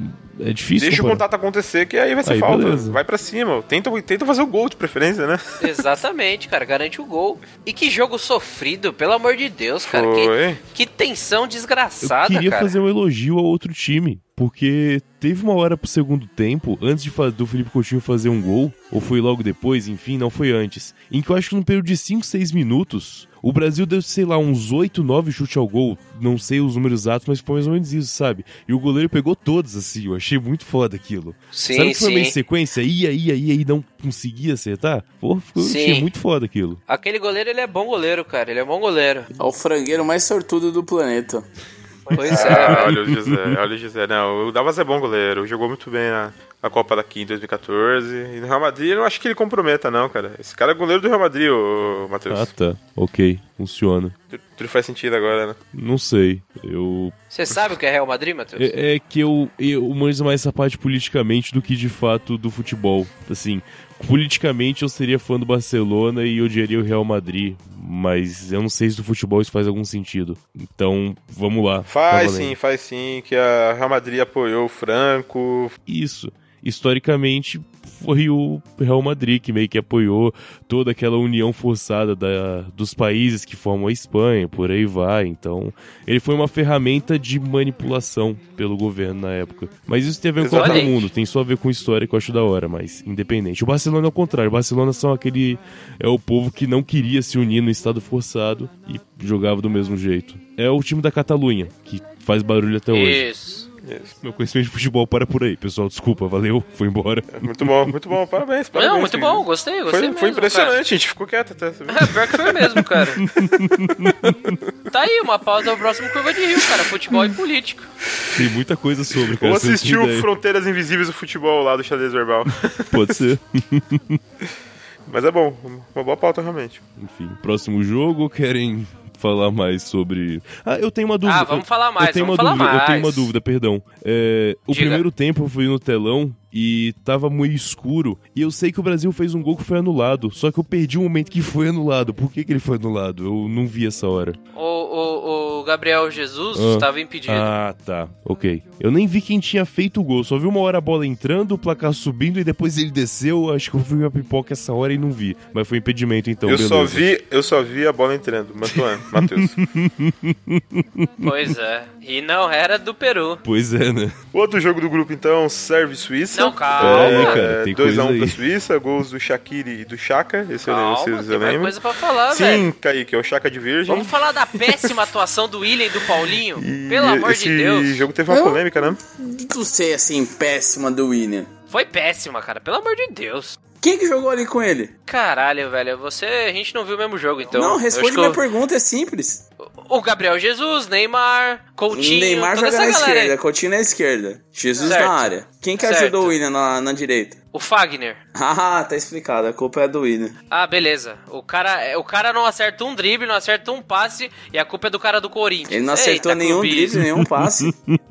É difícil deixa o comparar. contato acontecer, que aí vai ser Aí, falta. beleza. Vai pra cima, tenta, tenta fazer o gol de preferência, né? Exatamente, cara, garante o gol. E que jogo sofrido, pelo amor de Deus, cara. Foi. Que, que tensão Eu desgraçada, queria cara. fazer um elogio ao outro time, porque teve uma hora pro segundo tempo, antes de fa- do Felipe Coutinho fazer um gol, ou foi logo depois, enfim, não foi antes, em que eu acho que num período de cinco, seis minutos, o Brasil deu, sei lá, uns oito, nove chutes ao gol, não sei os números exatos, mas foi mais ou menos isso, sabe? E o goleiro pegou todos, assim, eu achei muito foda aquilo. Sim, Sabe que foi sim. meio sequência? Ia, ia, ia e não conseguia acertar? Pô, ficou, eu Sim. achei muito foda aquilo. Aquele goleiro, ele é bom goleiro, cara. Ele é bom goleiro. É o frangueiro mais sortudo do planeta. Pois é, Ah, velho. olha o José, olha o José. Não, o Davas é bom goleiro, jogou muito bem na, na Copa daqui em dois mil e quatorze. E no Real Madrid eu não acho que ele comprometa, não, cara. Esse cara é goleiro do Real Madrid, ô Matheus. Ah, tá. Ok, funciona. Tu- Tudo faz sentido agora, né? Não sei, eu... Você sabe o que é Real Madrid, Matheus? É, é que eu, eu manjo mais essa parte politicamente do que de fato do futebol. Assim, politicamente eu seria fã do Barcelona e odiaria o Real Madrid, mas eu não sei se do futebol isso faz algum sentido. Então, vamos lá. Faz Tá valendo. sim, faz sim, que a Real Madrid apoiou o Franco. Isso. Historicamente foi o Real Madrid, que meio que apoiou toda aquela união forçada da, dos países que formam a Espanha, por aí vai. Então, ele foi uma ferramenta de manipulação pelo governo na época. Mas isso tem a ver com Copa do Mundo, tem só a ver com história que eu acho da hora, mas independente. O Barcelona é o contrário, o Barcelona são aquele... é o povo que não queria se unir no estado forçado e jogava do mesmo jeito. É o time da Catalunha, que faz barulho até hoje. Isso. Isso. Meu conhecimento de futebol para por aí, pessoal. Desculpa, valeu, foi embora. Muito bom, muito bom, parabéns. parabéns Não, muito bom, gostei, gostei foi, mesmo, foi impressionante, cara. a gente ficou quieto até. É, pior que foi mesmo, cara. Tá aí, uma pauta do próximo Curva de Rio, cara, futebol e político. Tem muita coisa sobre, cara. Ou assistiu Fronteiras Invisíveis do Futebol lá do Xadrez Verbal. Pode ser. Mas é bom, uma boa pauta realmente. Enfim, próximo jogo, querem falar mais sobre... Ah, eu tenho uma dúvida. Ah, vamos falar mais, eu tenho vamos uma falar dúvida, mais. Eu tenho uma dúvida, perdão. É, o Diga. primeiro tempo eu fui no telão e tava meio escuro. E eu sei que o Brasil fez um gol que foi anulado. Só que eu perdi o momento que foi anulado. Por que que ele foi anulado? Eu não vi essa hora. O, o, o Gabriel Jesus Ah. estava impedido. Ah, tá. Ok. Eu nem vi quem tinha feito o gol. Só vi uma hora a bola entrando, o placar subindo e depois ele desceu. Acho que eu vi uma pipoca essa hora e não vi. Mas foi impedimento, então. Eu beleza. só vi, eu só vi a bola entrando. Mantuan, Matheus. Pois é. E não era do Peru. Pois é, né? Outro jogo do grupo, então, Sérvia e Suíça. Não, calma. Pera aí, cara, tem dois a um coisa pra aí. Suíça, gols do Shaqiri e do Chaka. Esse eu, Calma, esses tem eu mais lembro. coisa pra falar, velho. Sim, Kaique, é o Chaka de Virgem. Vamos falar da péssima atuação do William e do Paulinho? E Pelo amor esse de Deus. jogo teve uma Eu- polêmica, né? Não sei, assim, péssima do William. Foi péssima, cara. Pelo amor de Deus. Quem que jogou ali com ele? Caralho, velho. Você... A gente não viu o mesmo jogo, então. não, Eu responde acho que minha eu- pergunta, é simples. O Gabriel Jesus, Neymar, Coutinho, Neymar toda joga essa na galera esquerda, aí. Coutinho na esquerda, Jesus Certo. na área. Quem que Certo. ajudou o William na, na direita? O Fagner. Ah, tá explicado, a culpa é do William. Ah, beleza. O cara, o cara não acerta um drible, não acerta um passe e a culpa é do cara do Corinthians. Ele não acertou Eita, nenhum clubismo. drible, nenhum passe.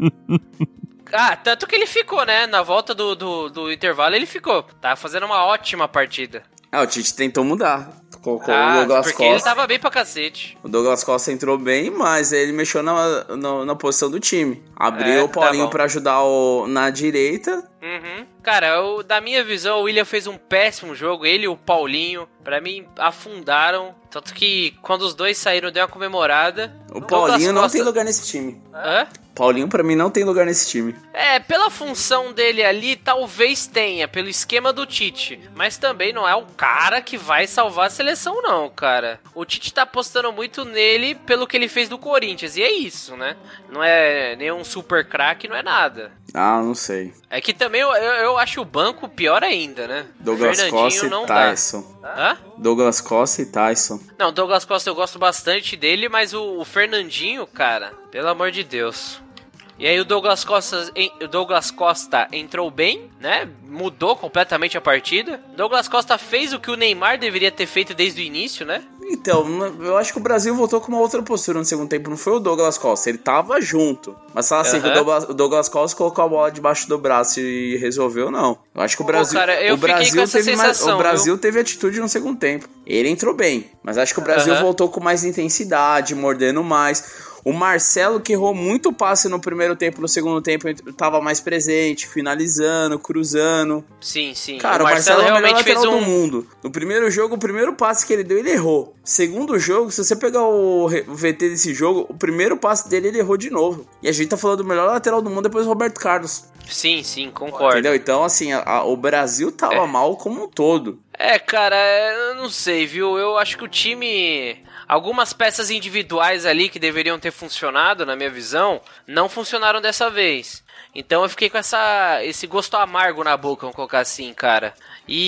Ah, tanto que ele ficou, né? Na volta do, do, do intervalo ele ficou. Tá fazendo uma ótima partida. Ah, o Tite tentou mudar. Colocou o Ah, Douglas porque ele Costa. tava bem pra cacete. O Douglas Costa entrou bem, mas ele mexeu na, na, na posição do time. Abriu É, o Paulinho tá bom. pra ajudar o, na direita. Uhum. Cara, eu, da minha visão, o William fez um péssimo jogo. Ele e o Paulinho, pra mim, afundaram. Tanto que quando os dois saíram, deu uma comemorada. O Douglas Paulinho não Costa- tem lugar nesse time. Hã? Paulinho, pra mim, não tem lugar nesse time. É, pela função dele ali, talvez tenha, pelo esquema do Tite. Mas também não é o cara que vai salvar a seleção, não, cara. O Tite tá apostando muito nele pelo que ele fez do Corinthians. E é isso, né? Não é nenhum super craque, não é nada. Ah, não sei. É que também eu, eu, eu acho o banco pior ainda, né? Douglas Fernandinho Costa não e dá. Tyson. Hã? Douglas Costa e Tyson. Não, Douglas Costa eu gosto bastante dele, mas o, o Fernandinho, cara, pelo amor de Deus. E aí o Douglas Costa, en- o Douglas Costa entrou bem, né? Mudou completamente a partida. Douglas Costa fez o que o Neymar deveria ter feito desde o início, né? Então, eu acho que o Brasil voltou com uma outra postura no segundo tempo. Não foi o Douglas Costa, ele tava junto. Mas fala assim, Aham. que o Douglas, o Douglas Costa colocou a bola debaixo do braço e resolveu, não. Eu acho que o Pô, Brasil, cara, eu o fiquei Brasil com essa teve mais, sensação, o Brasil teve atitude no segundo tempo. Ele entrou bem, mas acho que o Brasil Aham. voltou com mais intensidade, mordendo mais. O Marcelo, que errou muito passe no primeiro tempo, no segundo tempo tava mais presente, finalizando, cruzando. Sim, sim. Cara, o o Marcelo, Marcelo, é o melhor realmente fez lateral um... do mundo. No primeiro jogo, o primeiro passe que ele deu, ele errou. Segundo jogo, se você pegar o re- o V T desse jogo, o primeiro passe dele, ele errou de novo. E a gente tá falando do melhor lateral do mundo depois do Roberto Carlos. Sim, sim, concordo. Entendeu? Então, assim, a- a- o Brasil tava É. mal como um todo. É, cara, eu não sei, viu? Eu acho que o time... Algumas peças individuais ali que deveriam ter funcionado, na minha visão, não funcionaram dessa vez. Então eu fiquei com essa, esse gosto amargo na boca, vamos colocar assim, cara.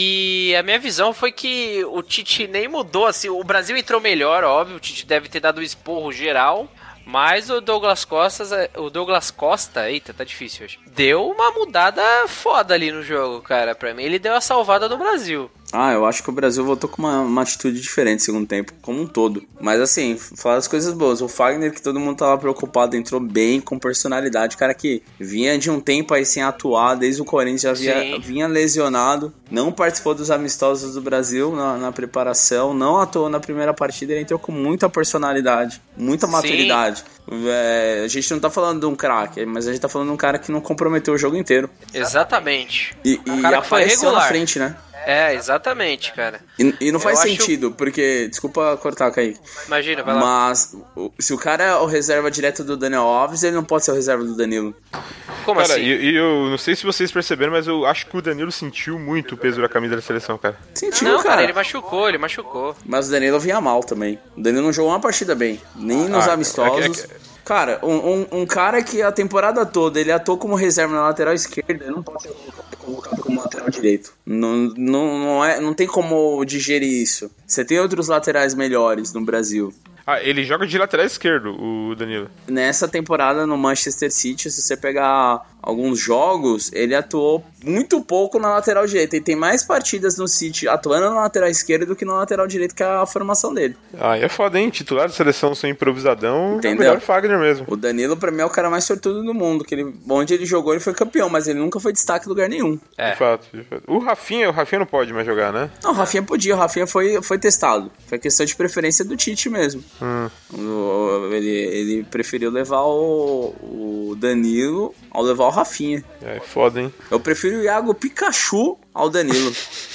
E a minha visão foi que o Tite nem mudou, assim, o Brasil entrou melhor, óbvio, o Tite deve ter dado um esporro geral. Mas o Douglas Costa, o Douglas Costa, eita, tá difícil hoje, deu uma mudada foda ali no jogo, cara. Pra mim, ele deu a salvada do Brasil. Ah, eu acho que o Brasil voltou com uma, uma atitude diferente no segundo tempo, como um todo. Mas assim, falar das coisas boas. O Fagner, que todo mundo tava preocupado, entrou bem, com personalidade. O cara que vinha de um tempo aí sem atuar, desde o Corinthians já vinha, vinha lesionado. Não participou dos amistosos do Brasil na, na preparação. Não atuou na primeira partida, ele entrou com muita personalidade, muita maturidade. É, a gente não tá falando de um craque, mas a gente tá falando de um cara que não comprometeu o jogo inteiro. Exatamente. E, um e cara que foi apareceu regular na frente, né? É, exatamente, cara. E, e não faz Eu sentido, acho... porque... Desculpa cortar, Kaique. Imagina, vai lá. Mas o, se o cara é o reserva direto do Daniel Alves, ele não pode ser o reserva do Danilo. Como cara, assim? E eu, eu não sei se vocês perceberam, mas eu acho que o Danilo sentiu muito o peso da camisa da seleção, cara. Sentiu, não, cara. cara, ele machucou, ele machucou. Mas o Danilo vinha mal também. O Danilo não jogou uma partida bem. Nem nos Ah, amistosos. é que, é que... Cara, um, um, um cara que a temporada toda ele atuou como reserva na lateral esquerda, ele não pode ser convocado como lateral direito. Não, não, não, é, não tem como digerir isso. Você tem outros laterais melhores no Brasil. Ah, ele joga de lateral esquerdo, o Danilo. Nessa temporada no Manchester City, se você pegar alguns jogos, ele atuou muito pouco na lateral direita. Ele tem mais partidas no City atuando na lateral esquerda do que na lateral direita, que é a formação dele. Ah, é foda, hein? Titular de seleção sem improvisadão, entendeu? É o melhor Fagner mesmo. O Danilo, pra mim, é o cara mais sortudo do mundo. Que ele, onde ele jogou, ele foi campeão, mas ele nunca foi destaque em lugar nenhum. É. De fato, de fato. O Rafinha, o Rafinha não pode mais jogar, né? Não, o Rafinha podia. O Rafinha foi, foi testado. Foi questão de preferência do Tite mesmo. Hum. O, ele, ele preferiu levar o, o Danilo ao levar o Rafinha. É foda, hein? Eu prefiro o Iago Pikachu ao Danilo.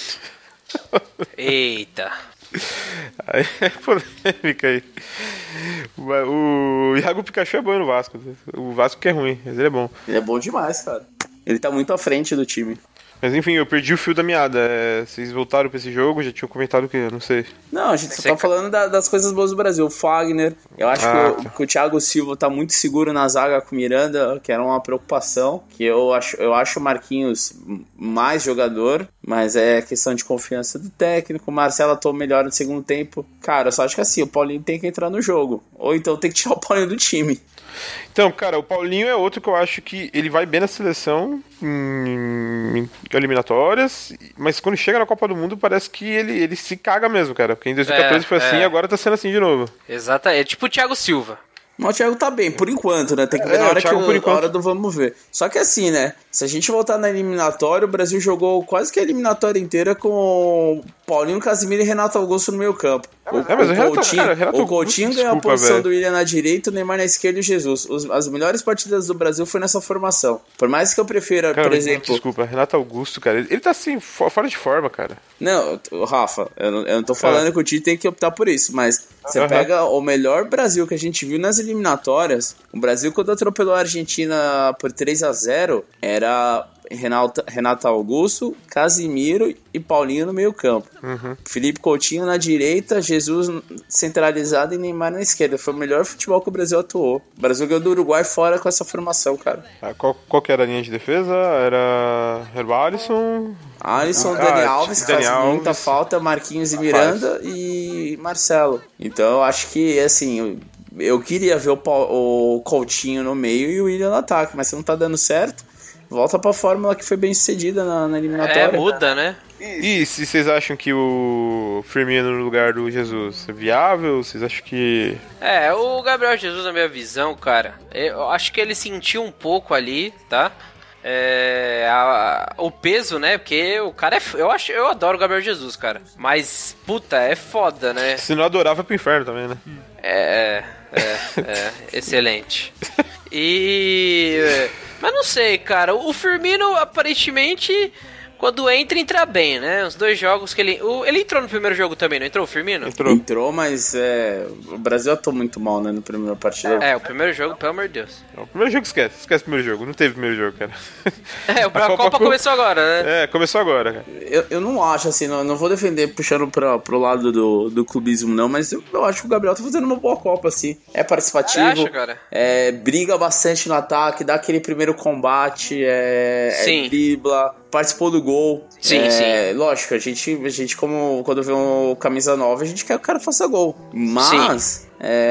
Eita. Aí é polêmica aí. O Iago Pikachu é bom no Vasco. O Vasco que é ruim, mas ele é bom. Ele é bom demais, cara. Ele tá muito à frente do time. Mas enfim, eu perdi o fio da meada. É, vocês voltaram pra esse jogo, já tinham comentado que eu não sei. Não, a gente só tá falando da, das coisas boas do Brasil. O Fagner, eu acho ah, que, o, tá. que o Thiago Silva tá muito seguro na zaga com o Miranda, que era uma preocupação. Que eu acho, eu acho o Marquinhos mais jogador, mas é questão de confiança do técnico. O Marcelo atuou melhor no segundo tempo. Cara, eu só acho que assim, o Paulinho tem que entrar no jogo. Ou então tem que tirar o Paulinho do time. Então, cara, o Paulinho é outro que eu acho que ele vai bem na seleção, em, em eliminatórias, mas quando chega na Copa do Mundo parece que ele, ele se caga mesmo, cara. Porque em dois mil e quatorze é, foi assim é. e agora tá sendo assim de novo. Exato, é tipo o Thiago Silva. Mas o Thiago tá bem, por enquanto, né? Tem que ver é, na hora, que eu, na hora do vamos ver. Só que assim, né? Se a gente voltar na eliminatória, o Brasil jogou quase que a eliminatória inteira com Paulinho, Casimiro e Renato Augusto no meio campo. O, é, mas o, o Renato, Coutinho, cara, Renato o Coutinho Augusto, ganhou desculpa, a posição velho. do William na direita, o Neymar na esquerda e o Jesus. Os, as melhores partidas do Brasil foi nessa formação. Por mais que eu prefira, cara, por exemplo... Desculpa, Renato Augusto, cara, ele, ele tá assim, fora de forma, cara. Não, Rafa, eu não, eu não tô falando é. que o Tite tem que optar por isso, mas você uhum. pega o melhor Brasil que a gente viu nas eliminatórias. O Brasil, quando atropelou a Argentina por três a zero, era... Renato, Renato Augusto, Casimiro e Paulinho no meio campo. Uhum. Felipe Coutinho na direita, Jesus centralizado e Neymar na esquerda. Foi o melhor futebol que o Brasil atuou. O Brasil ganhou do Uruguai fora com essa formação, cara. Ah, qual, qual que era a linha de defesa? Era, era o Alisson... Alisson, ah, Dani Alves, que Dani faz Alves. muita falta, Marquinhos e Miranda e Marcelo. Então eu acho que, assim... Eu, eu queria ver o, o Coutinho no meio e o William no ataque, mas se não tá dando certo, volta pra fórmula que foi bem sucedida na, na eliminatória. É, muda, né? E se vocês acham que o Firmino no lugar do Jesus é viável? Vocês acham que... É, o Gabriel Jesus, na minha visão, cara, eu acho que ele sentiu um pouco ali, tá? É, a, o peso, né? Porque o cara é... Eu, acho, eu adoro o Gabriel Jesus, cara. Mas, puta, é foda, né? Se não adorava, pro inferno também, né? É, é, é, excelente. E... Mas não sei, cara. O Firmino, aparentemente, quando entra, entra bem, né? Os dois jogos que ele... O, ele entrou no primeiro jogo também, não entrou o Firmino? Entrou, entrou mas é, o Brasil atuou muito mal, né? No primeiro partido. É, o primeiro jogo, pelo amor de Deus. O primeiro jogo esquece. Esquece o primeiro jogo. Não teve primeiro jogo, cara. É, a, a Copa, Copa começou agora, né? É, começou agora, cara. Eu, eu não acho, assim, não, não vou defender puxando pra, pro lado do, do clubismo, não, mas eu, eu acho que o Gabriel tá fazendo uma boa Copa, assim. É participativo. Você acha, cara? É, briga bastante no ataque, dá aquele primeiro combate, é, Sim. é dribla, participou do gol. Sim, é, sim. Lógico, a gente, a gente, como quando vê um camisa nova, a gente quer que o cara faça gol. Mas,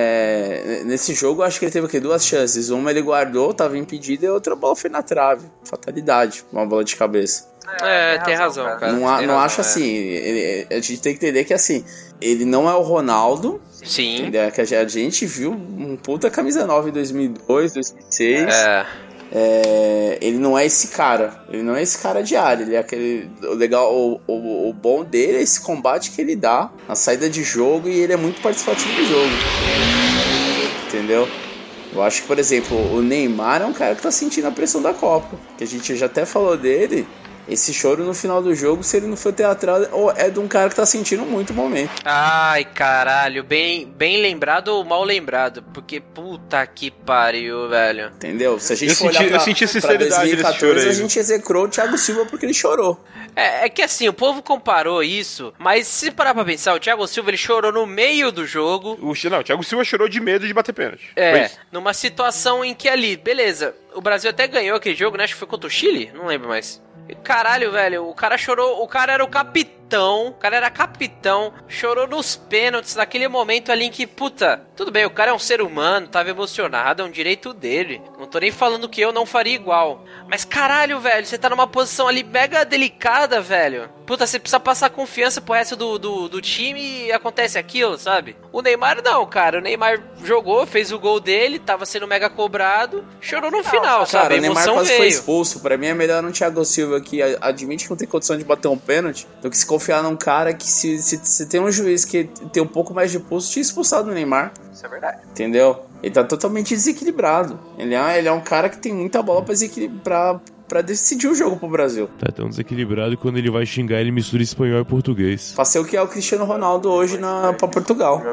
é, nesse jogo, eu acho que ele teve o quê? Duas chances. Uma ele guardou, tava impedido, e a outra bola foi na trave. Fatalidade, uma bola de cabeça. É, tem razão, cara. Não, tem não razão, acho é. assim, ele, a gente tem que entender que assim, ele não é o Ronaldo, Sim. entendeu? Que a gente viu um puta camisa nova em dois mil e dois, dois mil e seis. É. É, ele não é esse cara, ele não é esse cara de área, ele é aquele, o legal, o, o, o bom dele é esse combate que ele dá, a saída de jogo, e ele é muito participativo do jogo, entendeu? Eu acho que, por exemplo, o Neymar é um cara que tá sentindo a pressão da Copa, que a gente já até falou dele. Esse choro no final do jogo, se ele não for teatral, é de um cara que tá sentindo muito o momento. Ai, caralho, bem, bem lembrado ou mal lembrado? Porque puta que pariu, velho. Entendeu? Se a gente Eu for senti- olhar pra, eu senti pra sinceridade dois mil e nesse quatorze, choro aí, a viu? gente execrou o Thiago Silva porque ele chorou. É, é que assim, o povo comparou isso, mas se parar pra pensar, o Thiago Silva ele chorou no meio do jogo. O, não, o Thiago Silva chorou de medo de bater pênalti. Foi É, isso. numa situação em que ali, beleza, o Brasil até ganhou aquele jogo, né? Acho que foi contra o Chile, não lembro mais. Caralho, velho, o cara chorou, o cara era o capitão, o cara era capitão, chorou nos pênaltis, naquele momento ali em que, puta, tudo bem, o cara é um ser humano, tava emocionado, é um direito dele, não tô nem falando que eu não faria igual, mas caralho, velho, você tá numa posição ali mega delicada, velho, puta, você precisa passar confiança pro resto do, do, do time e acontece aquilo, sabe? O Neymar não, cara, o Neymar jogou, fez o gol dele, tava sendo mega cobrado, chorou no final, sabe? Cara, A o Neymar emoção quase foi veio. expulso. Pra mim é melhor um Thiago Silva que admite que não tem condição de bater um pênalti do que se confiar num cara que se, se, se tem um juiz que tem um pouco mais de pulso, tinha expulsado o Neymar. Isso é verdade. Entendeu? Ele tá totalmente desequilibrado. Ele é, ele é um cara que tem muita bola pra, desequilibrar, pra decidir o jogo pro Brasil. Tá tão desequilibrado que quando ele vai xingar, ele mistura espanhol e português. Fazer o que é o Cristiano Ronaldo hoje na, pra Portugal.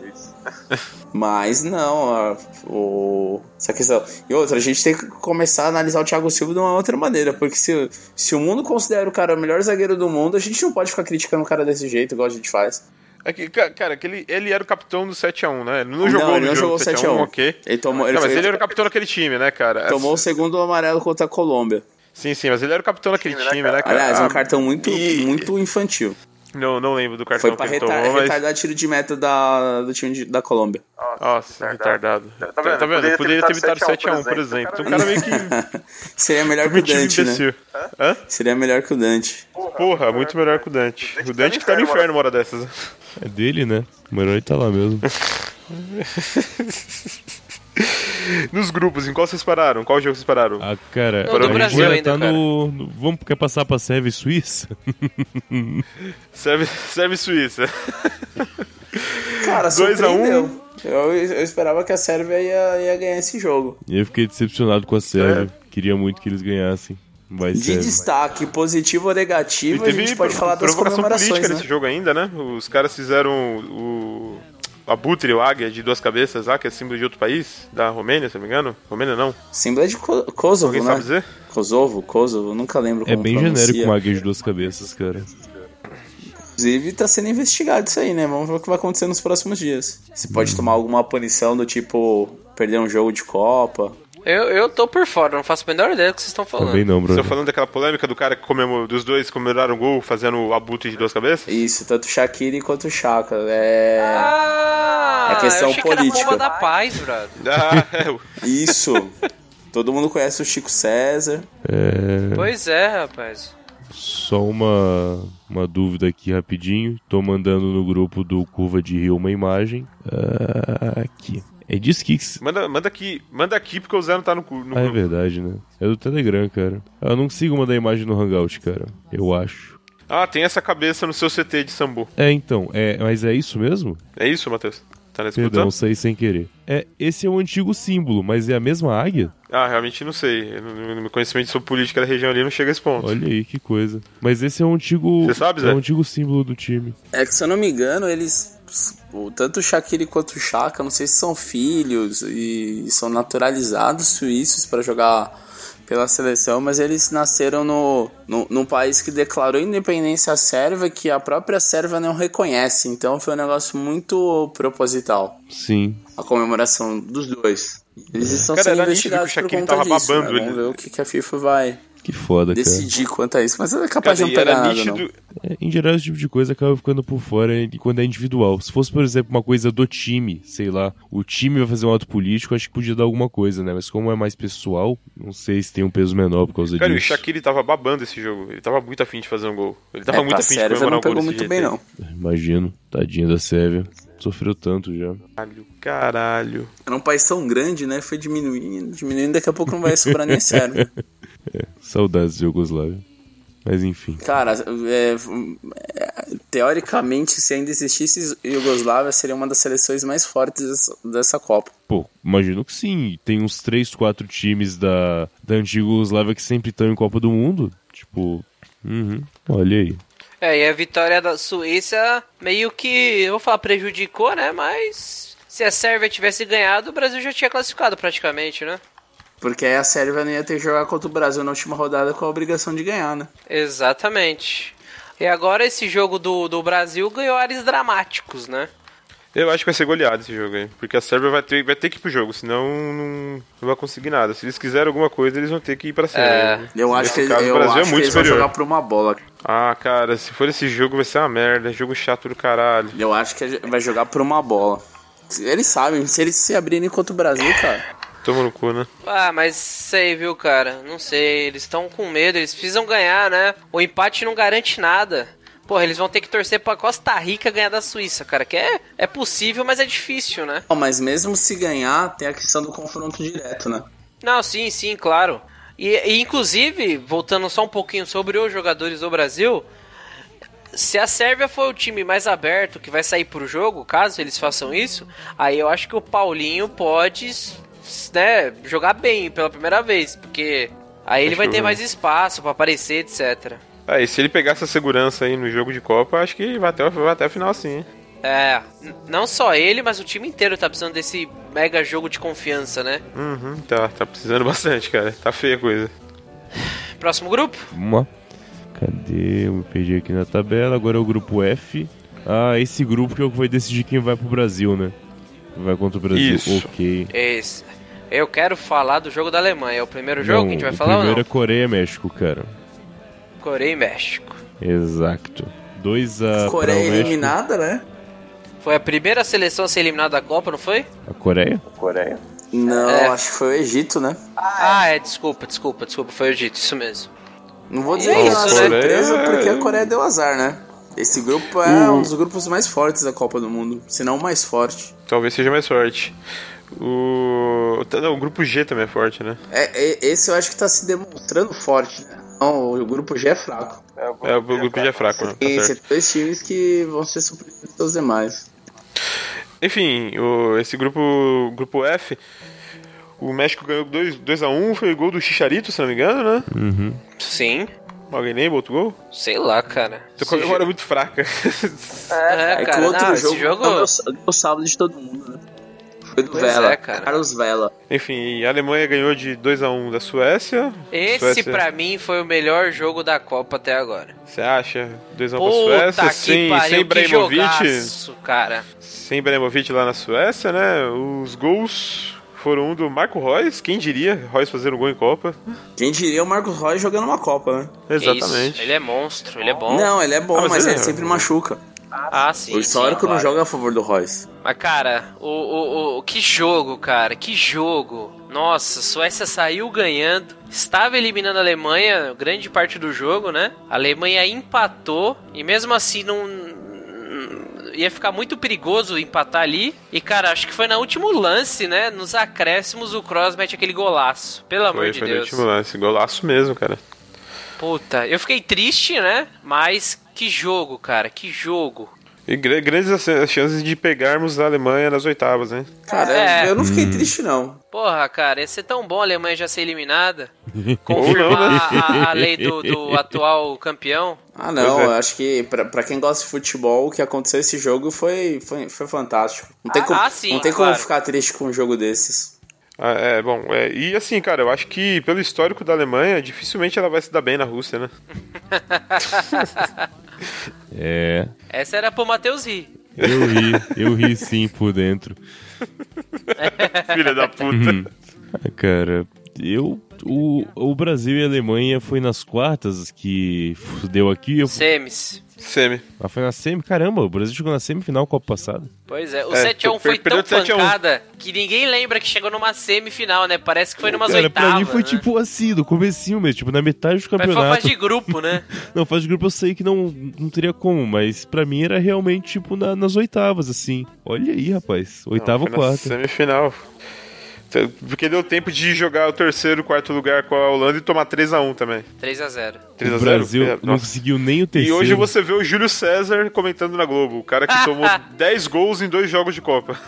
Mas não, a, o, essa questão. E outra, a gente tem que começar a analisar o Thiago Silva de uma outra maneira, porque se, se o mundo considera o cara o melhor zagueiro do mundo, a gente não pode ficar criticando o cara desse jeito, igual a gente faz. É que, ca- cara, que ele, ele era o capitão do sete a um, né? Ele não jogou ele no não jogo jogou do sete a um, sete a um. ok. Ele tomou, ele Não, mas foi- ele era o capitão daquele time, né, cara? tomou o segundo amarelo contra a Colômbia. Sim, sim, mas ele era o capitão daquele Time, né, time, cara? né, cara? Aliás, Ah, um cartão muito, e- muito infantil. Não, não lembro do cartão Foi pra que ele retar- tomou, mas... retardar tiro de meta da, do time de- da Colômbia. Nossa, retardado. Tá Tá vendo? vendo? Poderia ter evitado sete a um, por por exemplo. exemplo. Então o cara meio que... Seria melhor que o Prometido Dante, né? imbecil. Hã? Seria melhor que o Dante. Porra, muito melhor que o Dante. O Dante que tá no inferno uma hora dessas. É dele, né? O melhor ele tá lá mesmo. Nos grupos, em qual vocês pararam? Qual jogo vocês pararam? Ah, cara, Não, do a Brasil gente ainda, tá cara. no, no- Vamos, quer passar pra Sérvia e Suíça? Serve, serve Suíça. Cara, dois a um. surpreendeu. Eu, eu esperava que a Sérvia ia, ia ganhar esse jogo. E eu fiquei decepcionado com a Sérvia. Queria muito que eles ganhassem. Vai De Sérvia. destaque, positivo ou E negativo, a teve gente pode falar das provocação comemorações, política né? nesse jogo ainda, né? Os caras fizeram o... o abutre, o águia de duas cabeças lá, que é símbolo de outro país, da Romênia, se não me engano. Romênia não. Símbolo é de Ko- Kosovo, Alguém né? sabe dizer? Kosovo, Kosovo, eu nunca lembro como É bem pronuncia. genérico um águia de duas cabeças, cara. Inclusive, tá sendo investigado isso aí, né? Vamos ver o que vai acontecer nos próximos dias. Você pode tomar alguma punição do tipo perder um jogo de Copa. Eu, eu tô por fora, não faço a menor ideia do que vocês estão falando. Também não, Vocês Bruno. estão falando daquela polêmica do cara que comemorou, dos dois comemoraram o gol fazendo o abutre de duas cabeças? Isso, tanto o Shaqiri quanto o Chaka. É. Ah, É questão eu achei política. que era a bomba da paz, brother. Ah, é, o- Isso. Todo mundo conhece o Chico César. É... Pois é, rapaz. Só uma, uma dúvida aqui rapidinho. Tô mandando no grupo do Curva de Rio uma imagem. Ah, aqui. É de Skix. manda, manda aqui, manda aqui porque o Zé não tá no, cu- no Ah, é grupo. verdade, né? É do Telegram, cara. Eu não consigo mandar imagem no Hangout, cara. Eu acho. Ah, tem essa cabeça no seu C T de Sambu. É, então. É, mas é isso mesmo? É isso, Matheus? Tá na Perdão, escuta? saí sem querer. É, esse é o antigo símbolo, mas é a mesma águia? Ah, realmente não sei. Eu não- No meu conhecimento sobre política da região ali não chega a esse ponto. Olha aí, que coisa. Mas esse é o antigo... Você sabe, É Zé? o antigo símbolo do time. É que, se eu não me engano, eles. o- Tanto o Shaqiri quanto o Chaka, não sei se são filhos e são naturalizados suíços para jogar pela seleção, mas eles nasceram no, no, num país que declarou independência à Sérvia, que a própria Sérvia não reconhece. Então foi um negócio muito proposital. Sim. A comemoração dos dois. Eles estão Cara, sendo era nítido investigados que o por Shaqiri conta tava disso. babando Né? ele. Vamos ver o que, que a FIFA vai Que foda, cara. decidir quanto a isso. Mas é capaz Cara, de e não pegar era nada, nítido, não. É, em geral, esse tipo de coisa acaba ficando por fora quando é individual. Se fosse, por exemplo, uma coisa do time, sei lá, o time vai fazer um ato político, acho que podia dar alguma coisa, né? Mas como é mais pessoal, não sei se tem um peso menor por causa Cara, disso. Cara, o Shaqiri tava babando esse jogo. Ele tava muito afim de fazer um gol. Ele tava é, muito afim de comemorar um gol. Não pegou muito bem, não. Imagino, tadinha da Sérvia. Sofreu tanto já. Caralho, caralho. Era um país tão grande, né? Foi diminuindo, diminuindo, daqui a pouco não vai sobrar nem Sérvia. É, saudades de Iugoslávia. Mas enfim. Cara, é, é, teoricamente, se ainda existisse Iugoslávia, seria uma das seleções mais fortes dessa, dessa Copa. Pô, imagino que sim. Tem uns três, quatro times da, da antiga Iugoslávia que sempre estão em Copa do Mundo. Tipo, uhum, olha aí. É, e a vitória da Suíça meio que, eu vou falar, prejudicou, né? Mas se a Sérvia tivesse ganhado, o Brasil já tinha classificado praticamente, né? Porque aí a Sérvia não ia ter que jogar contra o Brasil na última rodada com a obrigação de ganhar, né? Exatamente. E agora esse jogo do, do Brasil ganhou ares dramáticos, né? Eu acho que vai ser goleado esse jogo aí. Porque a Sérvia vai ter, vai ter que ir pro jogo, senão não, não vai conseguir nada. Se eles quiserem alguma coisa, eles vão ter que ir pra Sérvia. É. Eu acho que, caso, eu o Brasil acho é que muito eles superior. vão jogar por uma bola. Ah, cara, se for esse jogo vai ser uma merda. Jogo chato do caralho. Eu acho que vai jogar por uma bola. Eles sabem, se eles se abrirem contra o Brasil, cara... Toma no cu, né? Ah, mas sei, viu, cara? Não sei, eles estão com medo, eles precisam ganhar, né? O empate não garante nada. Porra, eles vão ter que torcer pra Costa Rica ganhar da Suíça, cara. Que é, é possível, mas é difícil, né? Não, mas mesmo se ganhar, tem a questão do confronto direto, né? Não, sim, sim, claro. E, e inclusive, voltando só um pouquinho sobre os jogadores do Brasil... Se a Sérvia for o time mais aberto que vai sair pro jogo, caso eles façam isso, aí eu acho que o Paulinho pode, né, jogar bem pela primeira vez, porque aí ele Acho vai que ter eu- mais espaço pra aparecer, etcétera. Ah, e se ele pegar essa segurança aí no jogo de Copa, acho que vai até, vai até a final sim. hein? É, n- não só ele, mas o time inteiro tá precisando desse mega jogo de confiança, né? Uhum, tá, tá precisando bastante, cara. Tá feia a coisa. Próximo grupo? Vamos lá. Cadê? Eu me perdi aqui na tabela. Agora é o grupo F. Ah, esse grupo que é o que vai decidir quem vai pro Brasil, né? Vai contra o Brasil. Isso. Ok. Esse. Eu quero falar do jogo da Alemanha. É o primeiro jogo Não, que a gente vai o falar ou primeiro não? é Coreia e México, cara. Coreia e México. Exato. dois a para o Coreia México. eliminada, né? Foi a primeira seleção a ser eliminada da Copa, não foi? A Coreia? Não, É. acho que foi o Egito, né? Ah, é, desculpa, desculpa, desculpa, foi o Egito, isso mesmo. Não vou dizer Isso, que é uma né? surpresa, Coreia- porque a Coreia deu azar, né? Esse grupo é um dos grupos mais fortes da Copa do Mundo, se não o mais forte. Talvez seja mais forte. O. Não, o grupo G também é forte, né? É, é- esse eu acho que tá se demonstrando forte, né? Não, o grupo G é fraco. É, o grupo G é fraco, né? Tá Tem certo. dois times que vão ser superiores aos demais. Enfim, o, esse grupo, grupo F, o México ganhou dois a um, foi gol do Chicharito, se não me engano, né? Uhum. Sim, Alguém lembra outro gol? sei lá, cara. Tô com a Esse memória jogo- muito fraca. É, É que cara, o outro não, jogo, esse jogo... foi o sábado de todo mundo, né? Foi do Pois Vela, é, cara. Carlos Vela. Enfim, a Alemanha ganhou de dois a um da Suécia. Esse, Suécia, pra mim, foi o melhor jogo da Copa até agora. Você acha? dois a um pra Puta Suécia, que sem, pariu, sem que Ibrahimovic. jogaço, cara. Sem Ibrahimovic lá na Suécia, né? Os gols foram um do Marco Reus, quem diria? Reus fazendo gol em Copa. Quem diria o Marcos Roy jogando uma Copa, né? Que Exatamente. Isso, ele é monstro, ele é bom. Não, ele é bom, Ah, mas mas é- ele sempre machuca. Ah, sim, O histórico sim, não claro. joga a favor do Royce. Mas, cara, o, o, o, que jogo, cara, que jogo. Nossa, a Suécia saiu ganhando, estava eliminando a Alemanha grande parte do jogo, né? A Alemanha empatou e mesmo assim não... ia ficar muito perigoso empatar ali. E, cara, acho que foi no último lance, né? Nos acréscimos, o Kroos mete aquele golaço. Pelo amor Foi, de foi no Deus. último lance. Golaço mesmo, cara. Puta, eu fiquei triste, né? Mas que jogo, cara, que jogo. E gra- grandes as chances de pegarmos a Alemanha nas oitavas, hein? Cara, É. eu não fiquei triste, não. Porra, cara, ia ser tão bom a Alemanha já ser eliminada. Ou não, né? Confirmar a, a lei do, do atual campeão. Ah, não, Pois é. eu acho que pra, pra quem gosta de futebol, o que aconteceu esse jogo foi, foi, foi fantástico. Não tem, Ah, como, ah, sim, não tem claro. como ficar triste com um jogo desses. Ah, é, bom, é, e assim, cara, eu acho que pelo histórico da Alemanha, dificilmente ela vai se dar bem na Rússia, né? É. Essa era pro Matheus rir. Eu ri, eu ri sim por dentro. Filha da puta. Ah, cara, eu. O, o Brasil e a Alemanha foi nas quartas que deu aqui. Eu, Semis. Semi. Ah, foi na semi? Caramba, o Brasil chegou na semifinal Copa passada. Pois é, o É, sete a um foi perdeu tão de sete a um. pancada que ninguém lembra que chegou numa semifinal, né? Parece que foi numas Cara, oitavas, pra mim foi né? tipo assim, do comecinho mesmo, tipo, na metade do Mas foi campeonato. fase de grupo, né? Não, fase de grupo eu sei que não, não teria como, mas pra mim era realmente, tipo, na- nas oitavas, assim. Olha aí, rapaz. Oitava ou Não, foi na quarta. semifinal. Porque deu tempo de jogar o terceiro, quarto lugar com a Holanda e tomar três a um também. três a zero. três a O zero? Brasil É, não nossa. conseguiu nem o E terceiro. hoje você vê o Júlio César comentando na Globo. O cara que tomou dez gols em dois jogos de Copa.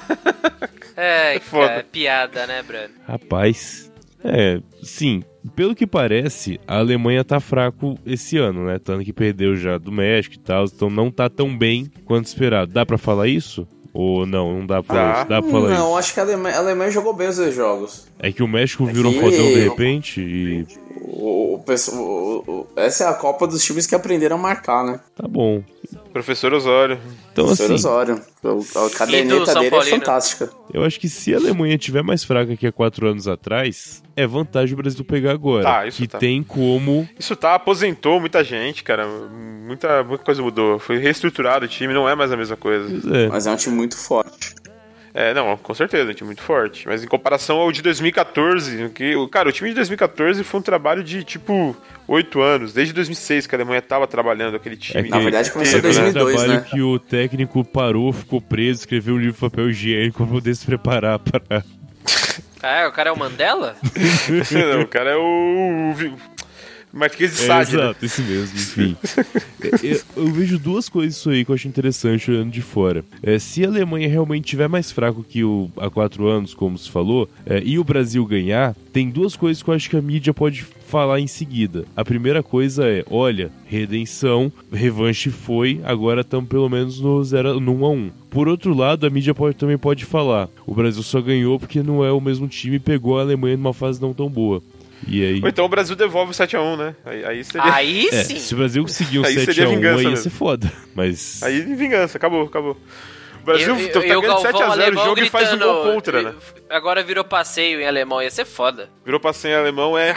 É, Foda. cara, piada, né, Bruno? Rapaz, é, sim, pelo que parece, a Alemanha tá fraco esse ano, né? Tanto que perdeu já do México e tal, então não tá tão bem quanto esperado. Dá pra falar isso? Ou não, não dá pra falar Dá. isso? Dá pra falar Não, isso? acho que a Alemanha, a Alemanha jogou bem os dois jogos. É que o México virou que- fodão de repente e O, o, pesso- o- o- essa é a Copa dos times que aprenderam a marcar, né? tá bom. Professor Osório. Então O senhor assim, Osório. O- A do caderneta São dele é Paulino. fantástica. eu acho que se a Alemanha tiver mais fraca que há quatro anos atrás, é vantagem o Brasil pegar agora. Tá, isso que tá. tem como... Isso tá, aposentou muita gente, cara. Muita, muita coisa mudou. Foi reestruturado o time, não é mais a mesma coisa. Pois é. Mas é um time muito forte. É, não, com certeza, um time muito forte. Mas em comparação ao de dois mil e catorze, que, o- cara, o time de dois mil e catorze foi um trabalho de, tipo, oito anos. Desde dois mil e seis que a Alemanha tava trabalhando aquele time. que- Na verdade, começou em inteiro, dois mil e né? dois, trabalho né? que o técnico parou, ficou preso, escreveu um livro de papel higiênico pra poder se preparar para... Ah, o cara é o Mandela? Não, o cara é o... o Marquês de É, Sade, né? exato, esse mesmo, enfim. É, é, eu vejo duas coisas isso aí que eu acho interessante olhando de fora. É, se a Alemanha realmente tiver mais fraco que o, há quatro anos, como se falou, é, e o Brasil ganhar, tem duas coisas que eu acho que a mídia pode falar em seguida. A primeira coisa é, olha, redenção, revanche foi, agora estamos pelo menos no, zero, no um a um. Por outro lado, a mídia pode, também pode falar, o Brasil só ganhou porque não é o mesmo time e pegou a Alemanha numa fase não tão boa. E aí... Ou então o Brasil devolve o sete a um, né? Aí, aí seria... Aí É, sim. se o Brasil conseguir um Aí sete seria a um, vingança aí ia mesmo. ser foda. Mas... Aí vingança, acabou, acabou. O Brasil E- e- tá e o ganhando Galvão sete a zero o alemão jogo e faz um gritando, gol contra, né? Agora virou passeio em alemão, ia ser foda. Virou passeio em alemão, é...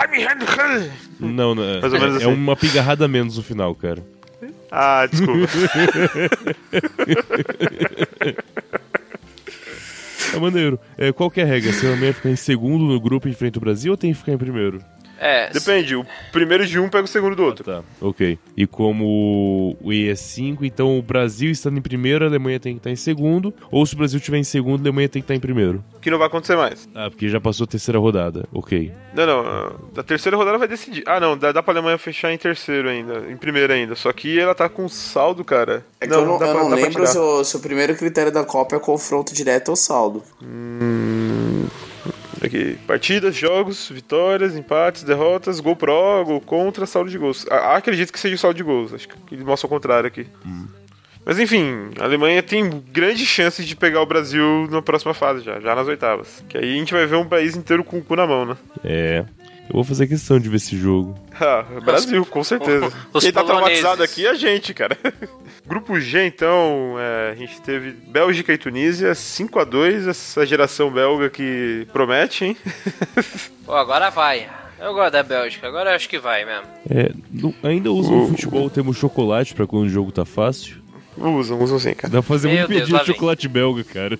Não, não. Mais ou menos É, assim. é uma pigarrada a menos no final, cara. Ah, desculpa. É maneiro. É, qual que é a regra? Se a Alemanha ficar em segundo no grupo e enfrenta o Brasil ou tem que ficar em primeiro? É, Depende, o primeiro de um pega o segundo do outro. Tá, ok. E como o E é cinco, então o Brasil estando em primeiro, a Alemanha tem que estar em segundo. Ou se o Brasil estiver em segundo, a Alemanha tem que estar em primeiro. Que não vai acontecer mais. Ah, porque já passou a terceira rodada. Ok. Não, não. Da terceira rodada vai decidir. Ah, não. Dá, dá pra Alemanha fechar em terceiro ainda. Em primeiro ainda. Só que ela tá com saldo, cara. É que eu não, dá eu pra- não dá pra lembro tirar. se o, se o primeiro critério da Copa é confronto direto ou saldo. Aqui. Partidas, jogos, vitórias, empates, derrotas, gol pró, gol contra, saldo de gols. Ah, acredito que seja o saldo de gols. Acho que ele mostra o contrário aqui. Mas enfim, a Alemanha tem grandes chances de pegar o Brasil na próxima fase já, já nas oitavas. Que aí a gente vai ver um país inteiro com o cu na mão, né? É. Eu vou fazer questão de ver esse jogo. Ah, Brasil, com certeza. os Quem tá poloneses. traumatizado aqui é a gente, cara. Grupo G, então, é, a gente teve Bélgica e Tunísia, cinco a dois, essa geração belga que promete, hein? pô, agora vai. Eu gosto da Bélgica, agora eu acho que vai mesmo. É, não- ainda usam no futebol o termo chocolate pra quando o jogo tá fácil. Usam, usam sim, cara. Dá pra fazer Meu muito Deus, pedido lá de vem. chocolate belga, cara.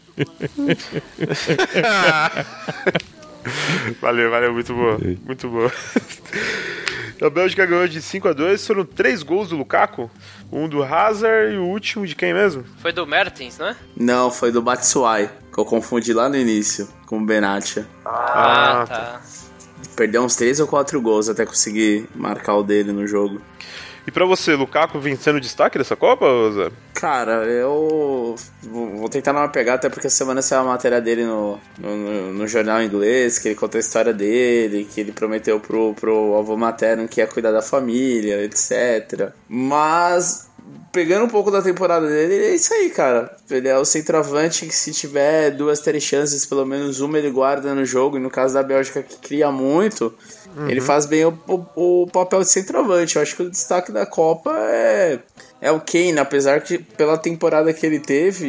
Valeu, valeu, muito boa. Ei. Muito boa. A Bélgica ganhou de cinco a dois, foram três gols do Lukaku, um do Hazard e o último de quem mesmo? Foi do Mertens, não é? Não, foi do Batshuayi, que eu confundi lá no início com o Benatia. Ah, Ah, tá. Perdeu uns três ou quatro gols até conseguir marcar o dele no jogo. E pra você, Lukaku vem sendo destaque dessa Copa, Zé? Cara, eu vou vou tentar não me pegar, até porque essa semana saiu a matéria dele no, no, no- no jornal inglês, que ele conta a história dele, que ele prometeu pro, pro avô materno que ia cuidar da família, etcétera. Mas, pegando um pouco da temporada dele, é isso aí, cara. Ele é o centroavante que, se tiver duas, três chances, pelo menos uma ele guarda no jogo, e no caso da Bélgica, que cria muito... Ele faz bem o, o, o papel de centroavante. Eu acho que o destaque da Copa é, é o Kane, apesar que pela temporada que ele teve,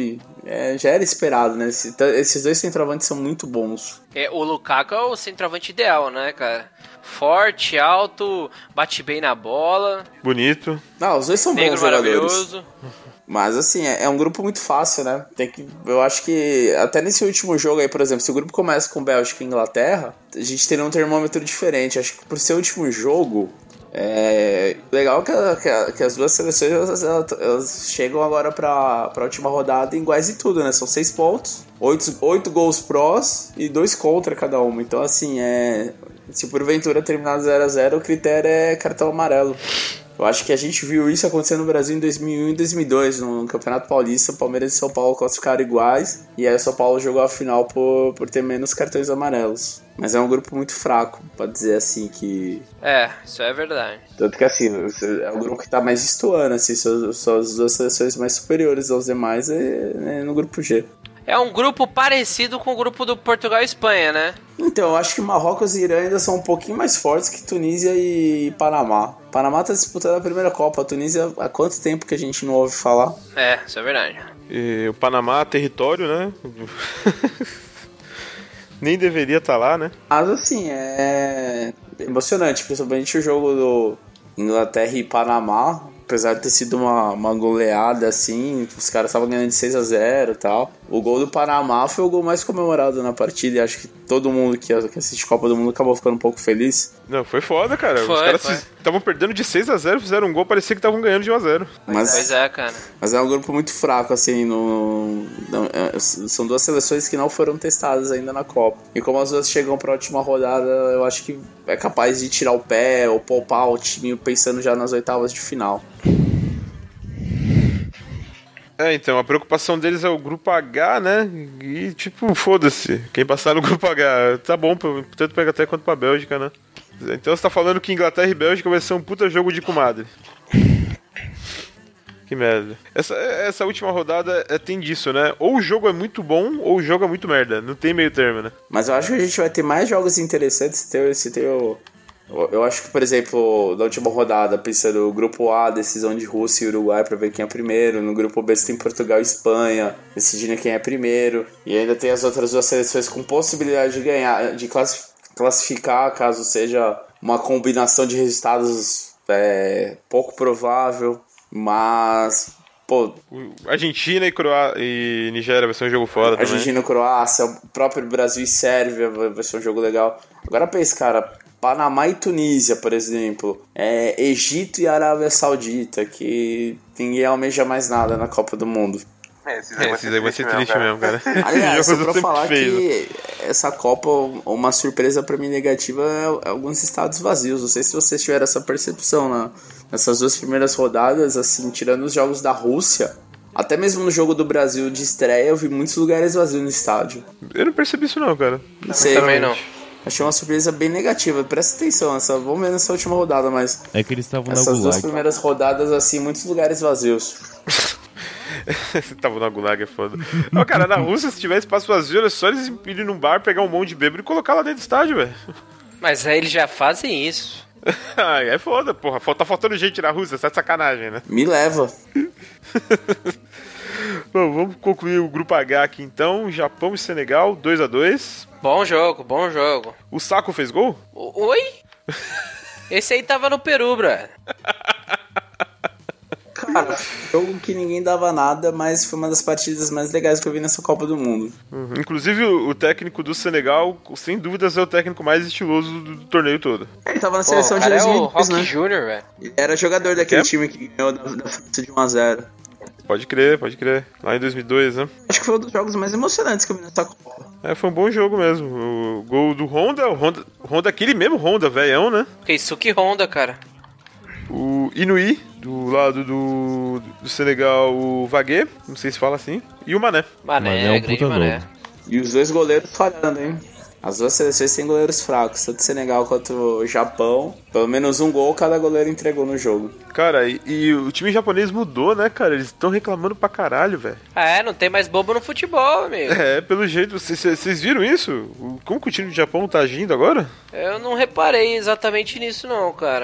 é, já era esperado, né? Esse, esses dois centroavantes são muito bons. É, o Lukaku é o centroavante ideal, né, cara? Forte, alto, bate bem na bola. Bonito. Não, os dois são Negro bons jogadores. maravilhoso. Mas assim, é, é um grupo muito fácil, né? Tem que, eu acho que até nesse último jogo aí, por exemplo, se o grupo começa com Bélgica e Inglaterra, a gente teria um termômetro diferente. Acho que por ser o último jogo, é legal que, que, que as duas seleções elas, elas chegam agora pra, pra última rodada iguais e tudo, né? São seis pontos, oito, oito gols prós e dois contra cada uma. Então assim, é, se porventura terminar zero a zero, o critério é cartão amarelo. Eu acho que a gente viu isso acontecer no Brasil em dois mil e um e dois mil e dois, no Campeonato Paulista. Palmeiras e São Paulo classificaram iguais, e aí o São Paulo jogou a final por, por ter menos cartões amarelos. Mas é um grupo muito fraco, pode dizer assim, que... É, isso é verdade. Tanto que assim, é o grupo que tá mais destoando, assim, são, são as duas seleções mais superiores aos demais é, é no grupo G. É um grupo parecido com o grupo do Portugal e Espanha, né? Então, eu acho que Marrocos e Irã ainda são um pouquinho mais fortes que Tunísia e Panamá. Panamá tá disputando a primeira Copa. A Tunísia, há quanto tempo que a gente não ouve falar? É, isso é verdade. E o Panamá, território, né? Nem deveria estar lá, né? Mas assim, é emocionante, principalmente o jogo do Inglaterra e Panamá. Apesar de ter sido uma, uma goleada assim, os caras estavam ganhando de seis a zero e tal. O gol do Panamá foi o gol mais comemorado na partida, e acho que todo mundo que assiste Copa do Mundo acabou ficando um pouco feliz. Não, foi foda, cara. Foi, os caras foi. estavam perdendo de seis a zero, fizeram um gol, parecia que estavam ganhando de um a zero. Mas, Pois é, cara. mas é um grupo muito fraco, assim, no, não, é, são duas seleções que não foram testadas ainda na Copa. E como as duas chegam pra última rodada, eu acho que é capaz de tirar o pé ou poupar o time pensando já nas oitavas de final. É, então, a preocupação deles é o grupo H, né? E, tipo, foda-se. Quem passar no grupo H, tá bom, tanto pra Inglaterra quanto pra Bélgica, né? Então você tá falando que Inglaterra e Bélgica vai ser um puta jogo de comadre. Que merda. Essa, essa última rodada é, tem disso, né? Ou o jogo é muito bom, ou o jogo é muito merda. Não tem meio termo, né? Mas eu acho que a gente vai ter mais jogos interessantes se ter, se ter o... Eu acho que, por exemplo, na última rodada, pensando no grupo A, decisão de Rússia e Uruguai pra ver quem é primeiro. No grupo B você tem Portugal e Espanha, decidindo quem é primeiro. E ainda tem as outras duas seleções com possibilidade de ganhar, de classificar, caso seja uma combinação de resultados é, pouco provável. Mas, pô... Argentina e, Croá... e Nigéria vai ser um jogo foda também. Argentina e Croácia, o próprio Brasil e Sérvia vai ser um jogo legal. Agora pensa, cara... Panamá e Tunísia, por exemplo, é, Egito e Arábia Saudita, que ninguém almeja mais nada na Copa do Mundo. É, esses aí, é, esses aí vai ser triste mesmo, cara. Aliás, só pra falar que essa Copa, uma surpresa pra mim negativa é alguns estados vazios. Não sei se vocês tiveram essa percepção na, nessas duas primeiras rodadas, assim, tirando os jogos da Rússia. Até mesmo no jogo do Brasil de estreia, eu vi muitos lugares vazios no estádio. Eu não percebi isso não, cara. Não sei, também não. Achei uma surpresa bem negativa. Presta atenção, essa, vamos ver nessa última rodada, mas... É que eles estavam na essas duas Gulag. primeiras rodadas, assim, muitos lugares vazios. Você tava na Gulag, é foda. Ó, cara, na Rússia, se tiver espaço vazio, era só eles irem num bar, pegar um monte de bêbado e colocar lá dentro do estádio, velho. Mas aí eles já fazem isso. Ai, é foda, porra. Tá faltando gente na Rússia, tá de sacanagem, né? Me leva. Bom, vamos concluir o grupo H aqui então. Japão e Senegal, dois a dois. Bom jogo, bom jogo. O Saco fez gol? O- Oi? Esse aí tava no Peru, bro. Cara, jogo que ninguém dava nada, mas foi uma das partidas mais legais que eu vi nessa Copa do Mundo. Uhum. Inclusive, o, o técnico do Senegal, sem dúvidas, é o técnico mais estiloso do, do torneio todo. Ele tava na Pô, seleção o de cara é o dois mil e dois, Rock né? Júnior, velho. Ele era jogador daquele Quê? time que ganhou da, da França de um a zero. Pode crer, pode crer. Lá em dois mil e dois, né? Acho que foi um dos jogos mais emocionantes que eu vi nessa Copa. É, foi um bom jogo mesmo. O gol do Honda, o Honda, Honda aquele mesmo Honda, velhão, né? Keisuke Honda, cara. O Inui, do lado do, do Senegal, o Vaguet, não sei se fala assim, e o Mané. Mané, Mané é um grande puta Mané. nome. E os dois goleiros falhando, hein? As duas seleções têm goleiros fracos, tanto o Senegal quanto o Japão. Pelo menos um gol cada goleiro entregou no jogo. Cara, e, e o time japonês mudou, né, cara? Eles estão reclamando pra caralho, velho. Ah, é, não tem mais bobo no futebol, amigo. É, pelo jeito, vocês viram isso? O- Como que o time do Japão tá agindo agora? Eu não reparei exatamente nisso não, cara.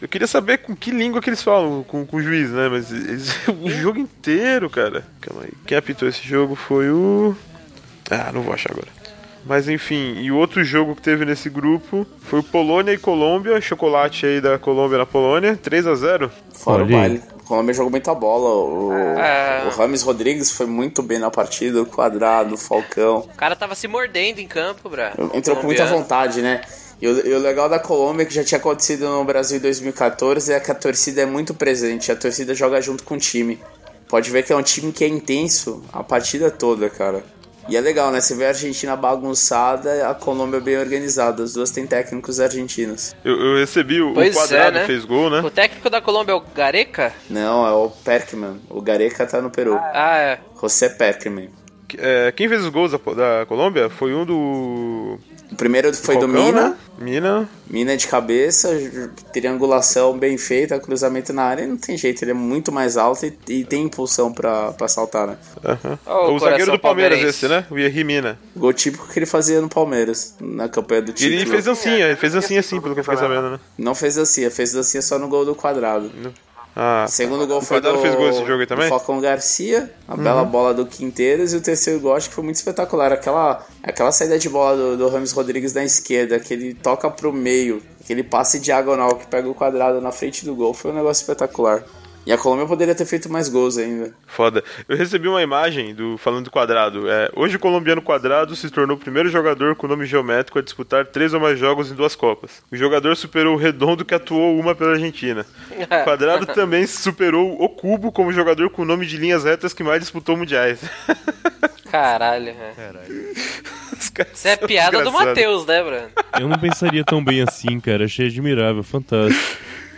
Eu queria saber com que língua que eles falam com, com o juiz, né? Mas eles, o jogo inteiro, cara. Calma aí. Quem apitou esse jogo foi o... Ah, não vou achar agora. Mas enfim, e o outro jogo que teve nesse grupo foi o Polônia e Colômbia. Chocolate aí da Colômbia na Polônia. três a zero. Fora o baile. A Colômbia jogou muita bola. O, é. o Rames Rodrigues foi muito bem na partida. O Quadrado, o Falcão. O cara tava se mordendo em campo, bra. Entrou com muita vontade, né? E o, e o legal da Colômbia, que já tinha acontecido no Brasil em dois mil e catorze, é que a torcida é muito presente. A torcida joga junto com o time. Pode ver que é um time que é intenso a partida toda, cara. E é legal, né? Você vê a Argentina bagunçada, a Colômbia bem organizada. As duas têm técnicos argentinos. Eu, eu recebi o, pois o Quadrado, é, né? fez gol, né? O técnico da Colômbia é o Gareca? Não, é o Perkman. O Gareca tá no Peru. Ah, é. José Perkman. É, quem fez os gols da, da Colômbia foi um do... O primeiro foi Falcão, do Mina. Né? Mina. Mina de cabeça, triangulação bem feita, cruzamento na área. Não tem jeito, ele é muito mais alto e, e tem impulsão pra, pra saltar, né? Uhum. Oh, o zagueiro do Palmeiras esse, né? O Yerry Mina. Gol típico que ele fazia no Palmeiras, na campanha do título. Ele fez dancinha, ele fez dancinha assim, pelo que eu fiquei sabendo, né? Não fez dancinha, fez dancinha só no gol do Quadrado. Ah, segundo gol o foi do, fez gol esse jogo aí também? do Falcão Garcia, a uhum. bela bola do Quinteiros, e o terceiro gol acho que foi muito espetacular. Aquela, aquela saída de bola do, do Rames Rodrigues na esquerda, que ele toca pro meio, aquele passe diagonal que pega o Quadrado na frente do gol, foi um negócio espetacular. E a Colômbia poderia ter feito mais gols ainda. Foda. Eu recebi uma imagem do falando do Quadrado. É, hoje o colombiano Quadrado se tornou o primeiro jogador com nome geométrico a disputar três ou mais jogos em duas Copas. O jogador superou o Redondo, que atuou uma pela Argentina. O Quadrado também superou o Cubo como jogador com nome de linhas retas que mais disputou mundiais. Caralho, Caralho. Isso é piada do Matheus, né, Bruno? Eu não pensaria tão bem assim, cara. Achei admirável, fantástico.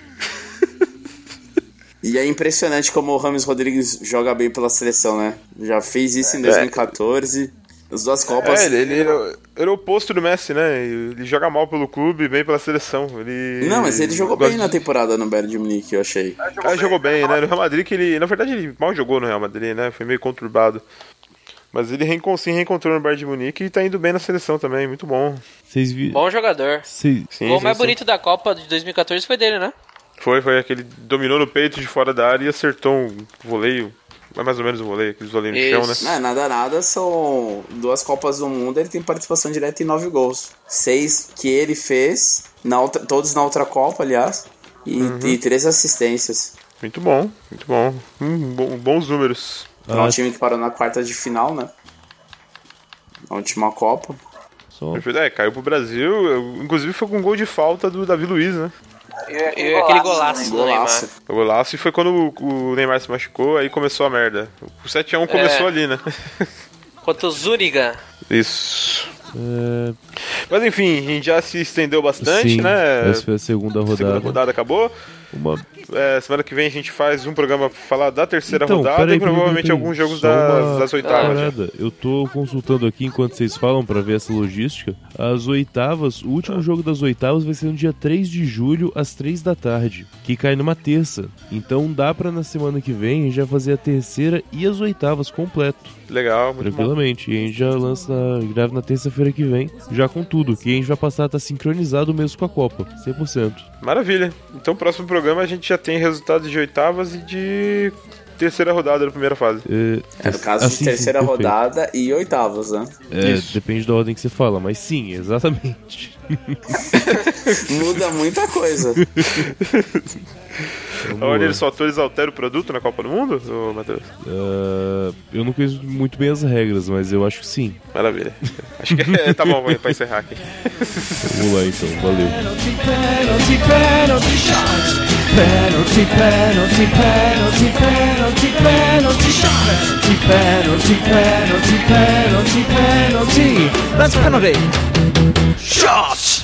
E é impressionante como o Rames Rodrigues joga bem pela seleção, né? Já fez isso em dois mil e catorze, as duas Copas. É, ele, ele era, era o oposto do Messi, né? Ele joga mal pelo clube, bem pela seleção. Ele, Não, mas ele jogou bem de... na temporada no Bayern de Munique, eu achei. Ah, jogou, ah, jogou bem, né? No Real Madrid, que ele, na verdade, ele mal jogou no Real Madrid, né? Foi meio conturbado. Mas ele reencon- sim reencontrou no Bayern de Munique e tá indo bem na seleção também, muito bom. Vocês vi... Bom jogador. Sim. O gol mais sim. bonito da Copa de dois mil e catorze foi dele, né? Foi, foi aquele dominou no peito de fora da área e acertou um voleio, é mais ou menos um voleio, aqueles voleios no chão, né? Não, nada, nada, são duas Copas do Mundo, ele tem participação direta em nove gols. Seis que ele fez, na outra, todos na outra Copa, aliás, e, uhum. e três assistências. Muito bom, muito bom. Hum, bom bons números. Para um time que parou na quarta de final, né? Na última Copa. Só. É, caiu pro Brasil, inclusive foi com um gol de falta do Davi Luiz, né? E, e aquele golaço do Neymar. O golaço, e foi quando o, o Neymar se machucou, aí começou a merda. O sete a um começou é. ali, né? Contra o Zúriga. Isso. É... Mas enfim, a gente já se estendeu bastante, Sim, né? Essa foi a segunda rodada. A segunda rodada acabou. Uma... É, semana que vem a gente faz um programa pra falar da terceira então, rodada aí, e provavelmente alguns jogos das, das oitavas. Parada. Eu tô consultando aqui enquanto vocês falam pra ver essa logística. As oitavas, o último ah. jogo das oitavas vai ser no dia três de julho, às três da tarde, que cai numa terça. Então dá pra na semana que vem a gente já fazer a terceira e as oitavas completo. Legal, muito tranquilamente. Bom. E a gente já lança, grava na terça-feira que vem, já com tudo, que a gente vai passar a estar sincronizado mesmo com a Copa, cem por cento. Maravilha. Então, no próximo programa a gente já tem resultados de oitavas e de terceira rodada da primeira fase. É, é no caso assim, de terceira sim, rodada e oitavas, né? É, Isso. Depende da ordem que você fala, mas sim, exatamente. Muda muita coisa. Olha, os fatores alteram o produto na Copa do Mundo, Matheus? Uh, eu não conheço muito bem as regras, mas eu acho que sim. Maravilha. Acho que é, tá bom, pra encerrar aqui. Vamos lá então, valeu. Penalty, penalty, penalty shot. Penalty, penalty, penalty, penalty, penalty shot. Penalty, penalty, penalty, penalty. That's penalty. Shot.